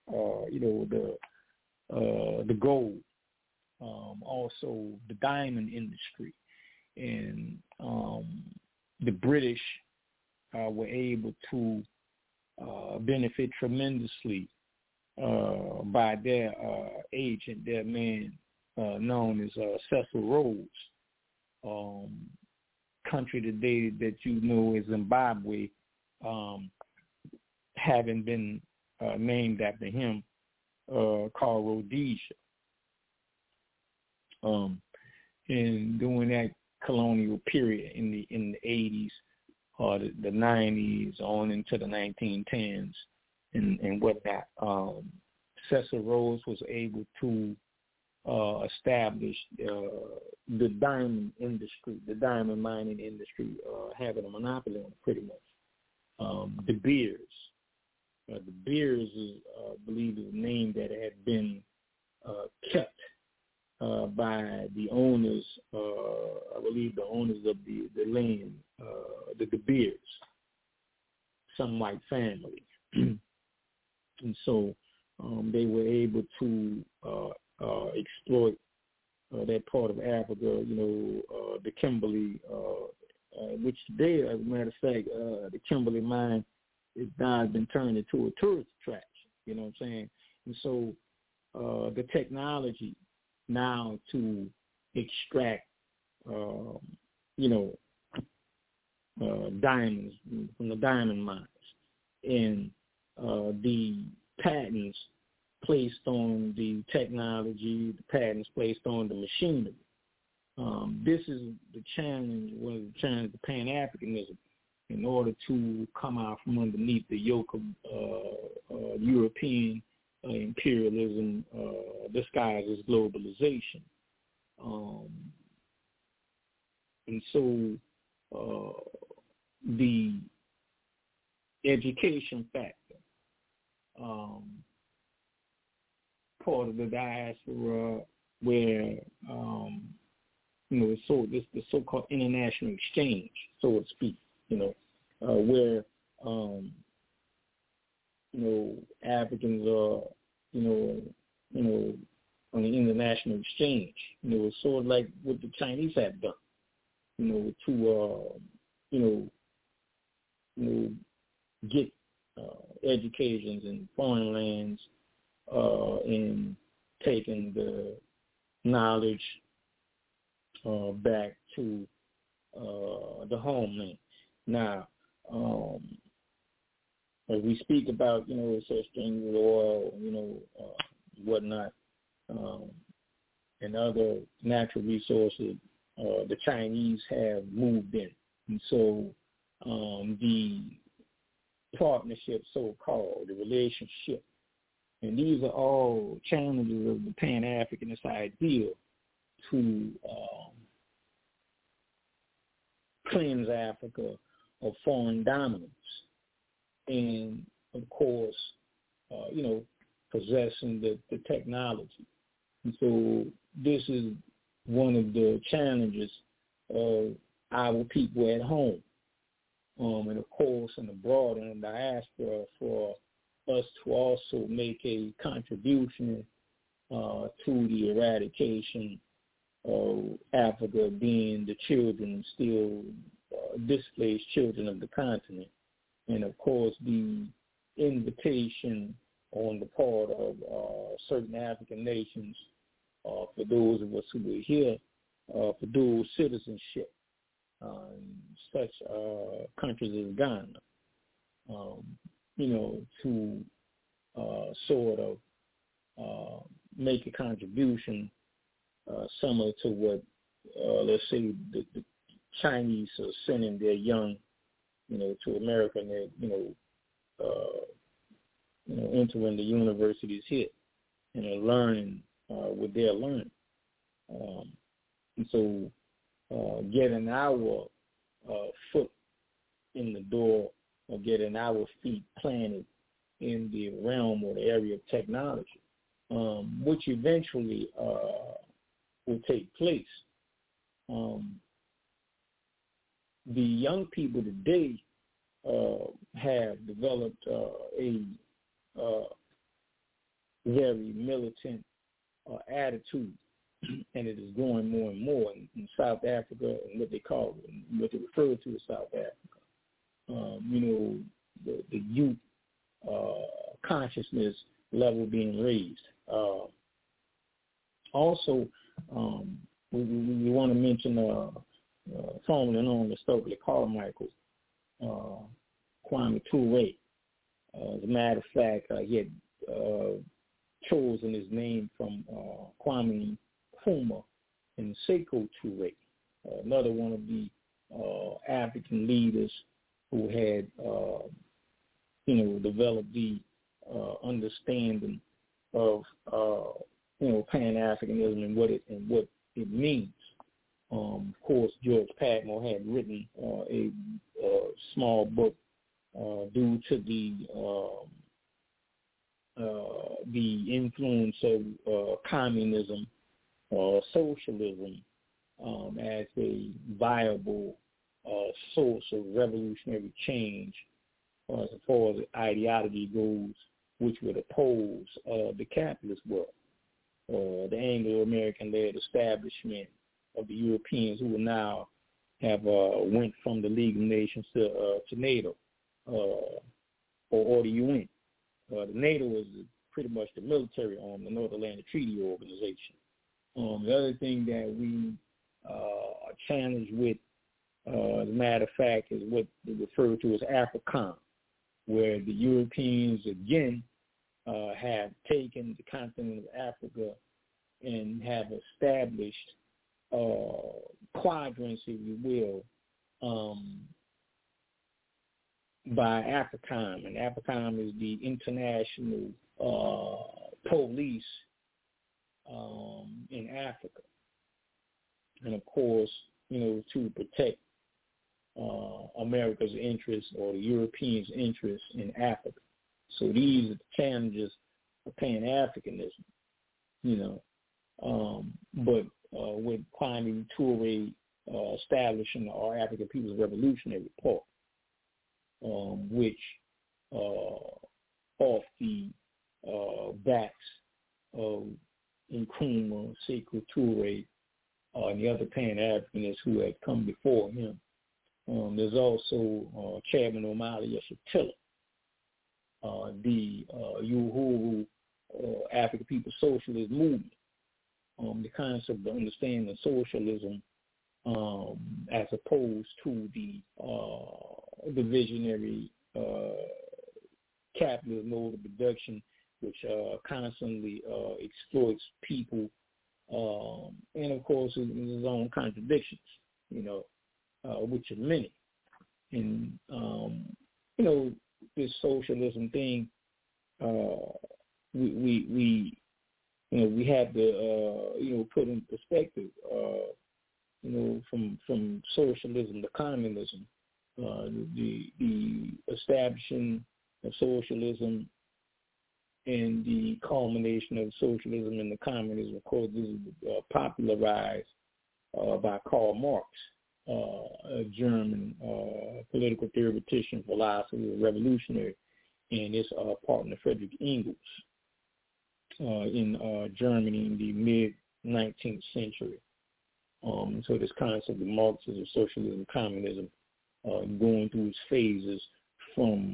Speaker 17: gold, also the diamond industry, and the British were able to benefit tremendously by their agent, their man known as Cecil Rhodes. Country today that is Zimbabwe, having been named after him, called Rhodesia. And during that colonial period in the 80s, the 90s, on into the 1910s and whatnot, Cecil Rhodes was able to establish the diamond industry, the diamond mining industry, having a monopoly on it pretty much. De Beers. De Beers is, I believe, is a name that had been kept by the owners, I believe the owners of the land, the De Beers, some white family. And so they were able to exploit that part of Africa, the Kimberley, which today, as a matter of fact, the Kimberley mine has now been turned into a tourist attraction, you know what I'm saying? And so the technology now to extract, diamonds from the diamond mines, and the patents placed on the technology, the patents placed on the machinery. This is the challenge, one of the challenges of Pan-Africanism, in order to come out from underneath the yoke of European imperialism disguised as globalization. And so the education factor, part of the diaspora where, it's the so-called international exchange, so to speak, where, Africans are, on the international exchange. It's sort of like what the Chinese have done, to, get educations in foreign lands and taking the knowledge back to the homeland. Now, as we speak about, such things as oil, whatnot, and other natural resources, the Chinese have moved in. And so the partnership, so-called, the relationship, and these are all challenges of the Pan-Africanist ideal to cleanse Africa of foreign dominance. And, of course, possessing the technology. And so this is one of the challenges of our people at home. And, of course, in the broad and diaspora, for us to also make a contribution to the eradication of Africa being the children, still displaced children of the continent. And, of course, the invitation on the part of certain African nations for those of us who were here for dual citizenship, such countries as Ghana, to sort of make a contribution similar to what, let's say, the Chinese are sending their young, to America, and they're, entering the universities here and are learning what they're learning. And so getting our foot in the door or getting our feet planted in the realm or the area of technology, which eventually will take place. The young people today have developed a very militant attitude, and it is growing more and more in South Africa and what they refer to as South Africa. The youth consciousness level being raised. Also, we want to mention formerly known as Stokely Carmichael, Kwame Ture. As a matter of fact, he had chosen his name from Kwame Nkrumah and Sekou Toure, another one of the African leaders who had, developed the understanding of, Pan-Africanism and what it means. Of course, George Patmore had written a small book due to the influence of communism or socialism as a viable source of revolutionary change as far as ideology goes, which would oppose the capitalist world, the Anglo-American-led establishment of the Europeans who will now have went from the League of Nations to NATO or the UN. The NATO is pretty much the military arm, the North Atlantic Treaty Organization. The other thing that we are challenged with, as a matter of fact, is what they refer to as AFRICOM, where the Europeans again have taken the continent of Africa and have established quadrants, if you will, by AFRICOM. And AFRICOM is the international police in Africa. And of course, to protect America's interests or the Europeans' interests in Africa. So these are the challenges of Pan-Africanism, but with Kwame Ture establishing our African People's Revolutionary Party, which off the backs of Nkrumah, Sekou Toure, and the other Pan-Africanists who had come before him. There's also Chairman Omali Yeshitela, the Uhuru African People's Socialist Movement, the concept of understanding socialism as opposed to the visionary capitalist mode of production, which constantly exploits people, and of course his own contradictions, which are many. And this socialism thing, we have to put in perspective, from socialism to communism, the establishing of socialism and the culmination of socialism and the communism. Of course, this is popularized by Karl Marx, a German political theoretician, philosopher, revolutionary, and his partner Friedrich Engels in Germany in the mid-19th century. So this concept of Marxism, socialism, communism, going through its phases from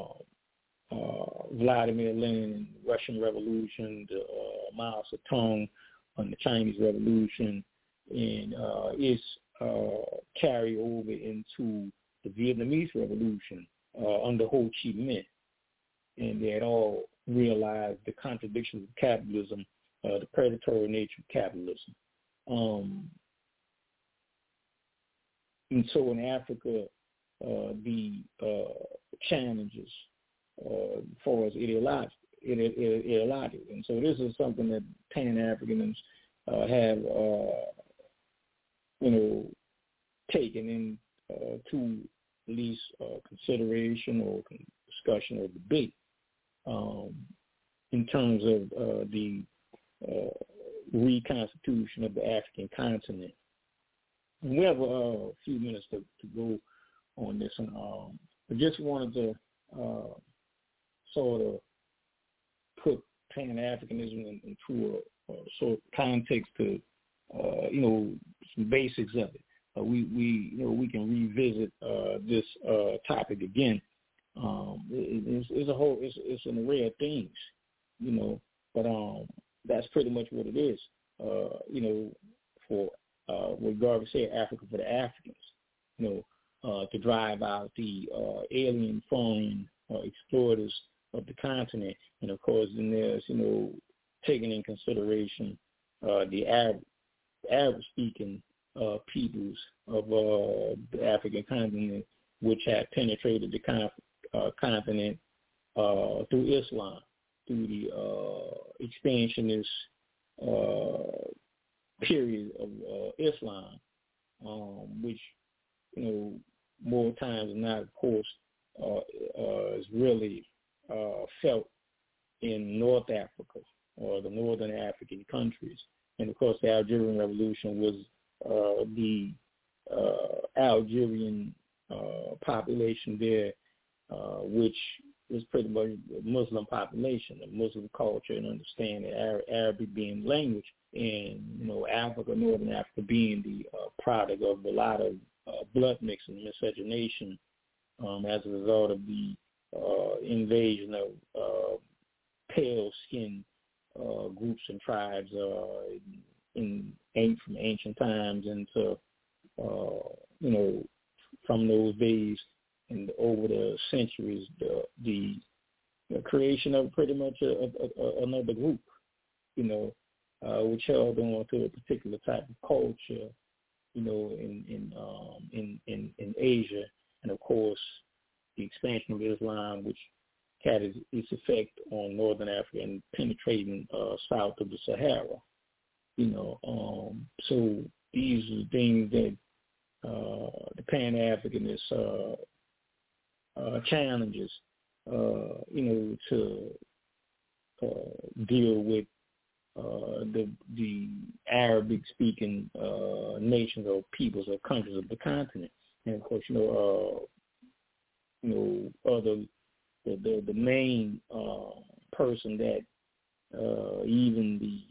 Speaker 17: Vladimir Lenin, Russian Revolution, to Mao Zedong on the Chinese Revolution, and its carry over into the Vietnamese Revolution under Ho Chi Minh. And they had all realized the contradictions of capitalism, the predatory nature of capitalism. And so in Africa, the challenges as far as ideological. And so this is something that Pan-Africanists have, taken into at least consideration or discussion or debate in terms of the reconstitution of the African continent. And we have a few minutes to go on this, and I just wanted to sort of put Pan-Africanism into a sort of context to, some basics of it. We can revisit this topic again. It's an array of things, but that's pretty much what it is. For what Garvey said, Africa for the Africans, to drive out the alien, foreign exploiters of the continent. And of course, then there's, taking in consideration the Arab-speaking peoples of the African continent, which have penetrated the continent through Islam, through the expansionist period of Islam, which, more times than not, of course, is really felt in North Africa or the northern African countries. And of course, the Algerian Revolution was the Algerian population there, which is pretty much a Muslim population, a Muslim culture and understanding, Arabic being language, and Africa, northern Africa, being the product of a lot of blood mixing and miscegenation as a result of the invasion of pale-skinned groups and tribes from ancient times into, from those days and over the centuries, the creation of pretty much another group, which held on to a particular type of culture, in Asia, and of course the expansion of Islam, which had its effect on northern Africa and penetrating south of the Sahara. So these are the things that the Pan-Africanist challenges, to deal with the Arabic-speaking nations or peoples or countries of the continent. And of course, the main person that even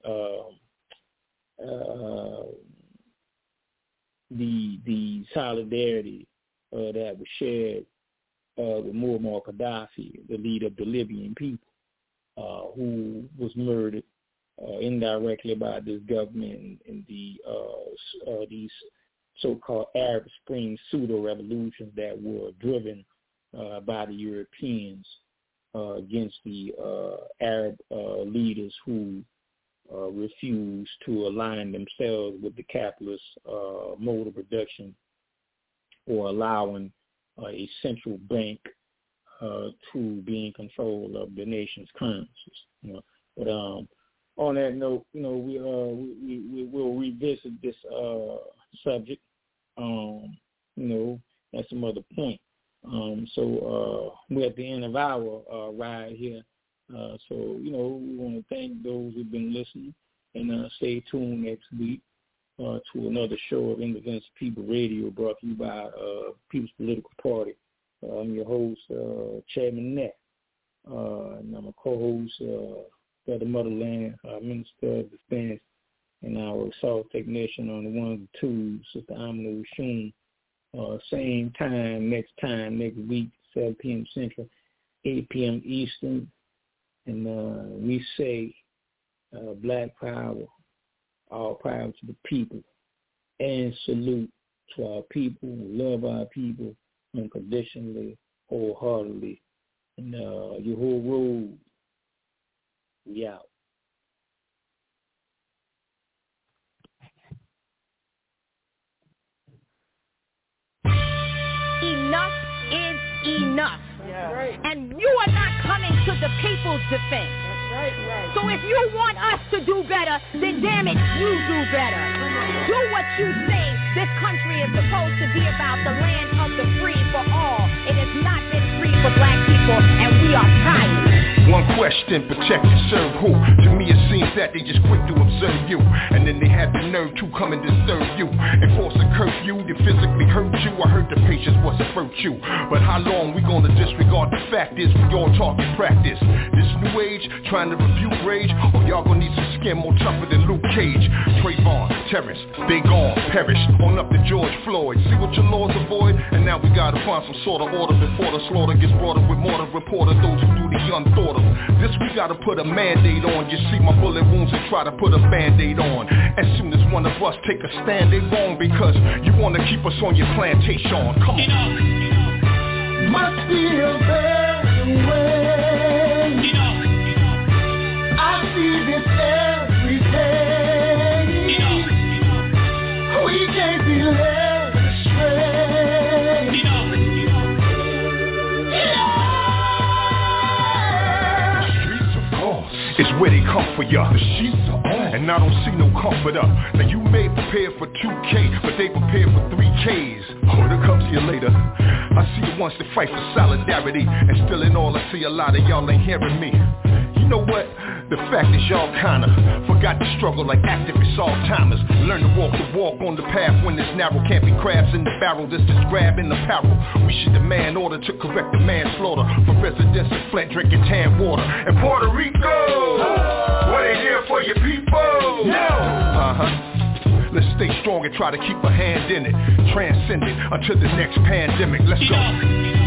Speaker 17: the solidarity that was shared with Muammar Gaddafi, the leader of the Libyan people, who was murdered indirectly by this government and these so-called Arab Spring pseudo-revolutions that were driven by the Europeans against the Arab leaders who refused to align themselves with the capitalist mode of production or allowing a central bank to be in control of the nation's currencies. But on that note, we will revisit this subject, at some other point. So we're at the end of our ride here. So we want to thank those who've been listening, and stay tuned next week to another show of Independence People Radio, brought to you by People's Political Party. I'm your host, Chairman Nett, and I'm a co-host for the Motherland, Minister of Defense, and our assault technician on the ones and twos, Sister Amina Shun. Same time next week, 7 p.m. Central, 8 p.m. Eastern. And we say Black Power, all power to the people, and salute to our people. We love our people unconditionally, wholeheartedly. And your whole road, we out.
Speaker 18: Enough is enough. Yeah. And you are not coming to the people's defense. Right. So if you want us to do better, then damn it, you do better. Do what you say. This country is supposed to be about the land of the free for all. It has not been free for black people, and we are tired.
Speaker 19: One question, protect and serve who? To me it seems that they just quick to observe you, and then they have the nerve to come and disturb you, enforce a curfew to physically hurt you. I heard the patience was a virtue, but how long we gonna disregard the fact is we all talk and practice this new age, trying to rebuke rage, or y'all gonna need some skin more tougher than Luke Cage. Trayvon, Terrence, they gone, perish, on up to George Floyd. See what your laws avoid, and now we gotta find some sort of order before the slaughter gets brought up with more than reporter. Those who do the unthought of. This we gotta put a mandate on. You see my bullet wounds and try to put a band-aid on. As soon as one of us take a stand, they wrong because you wanna keep us on your plantation. Come on.
Speaker 1: Must be a better way. I see this every day. We can't be led astray.
Speaker 19: It's where they come for ya. The sheets are on, and I don't see no comforter. Now you may prepare for 2K, but they prepared for 3Ks. Order comes here later. I see you once to fight for solidarity, and still in all I see a lot of y'all ain't hearing me. You know what? The fact is y'all kinda forgot to struggle like activists, all-timers. Learn to walk the walk on the path when it's narrow. Can't be crabs in the barrel, this is grabbing the apparel. We should demand order to correct the manslaughter for residents of Flint drinking tan water. And Puerto Rico, what ain't here for your people? No. Let's stay strong and try to keep a hand in it. Transcend it until the next pandemic. Let's go.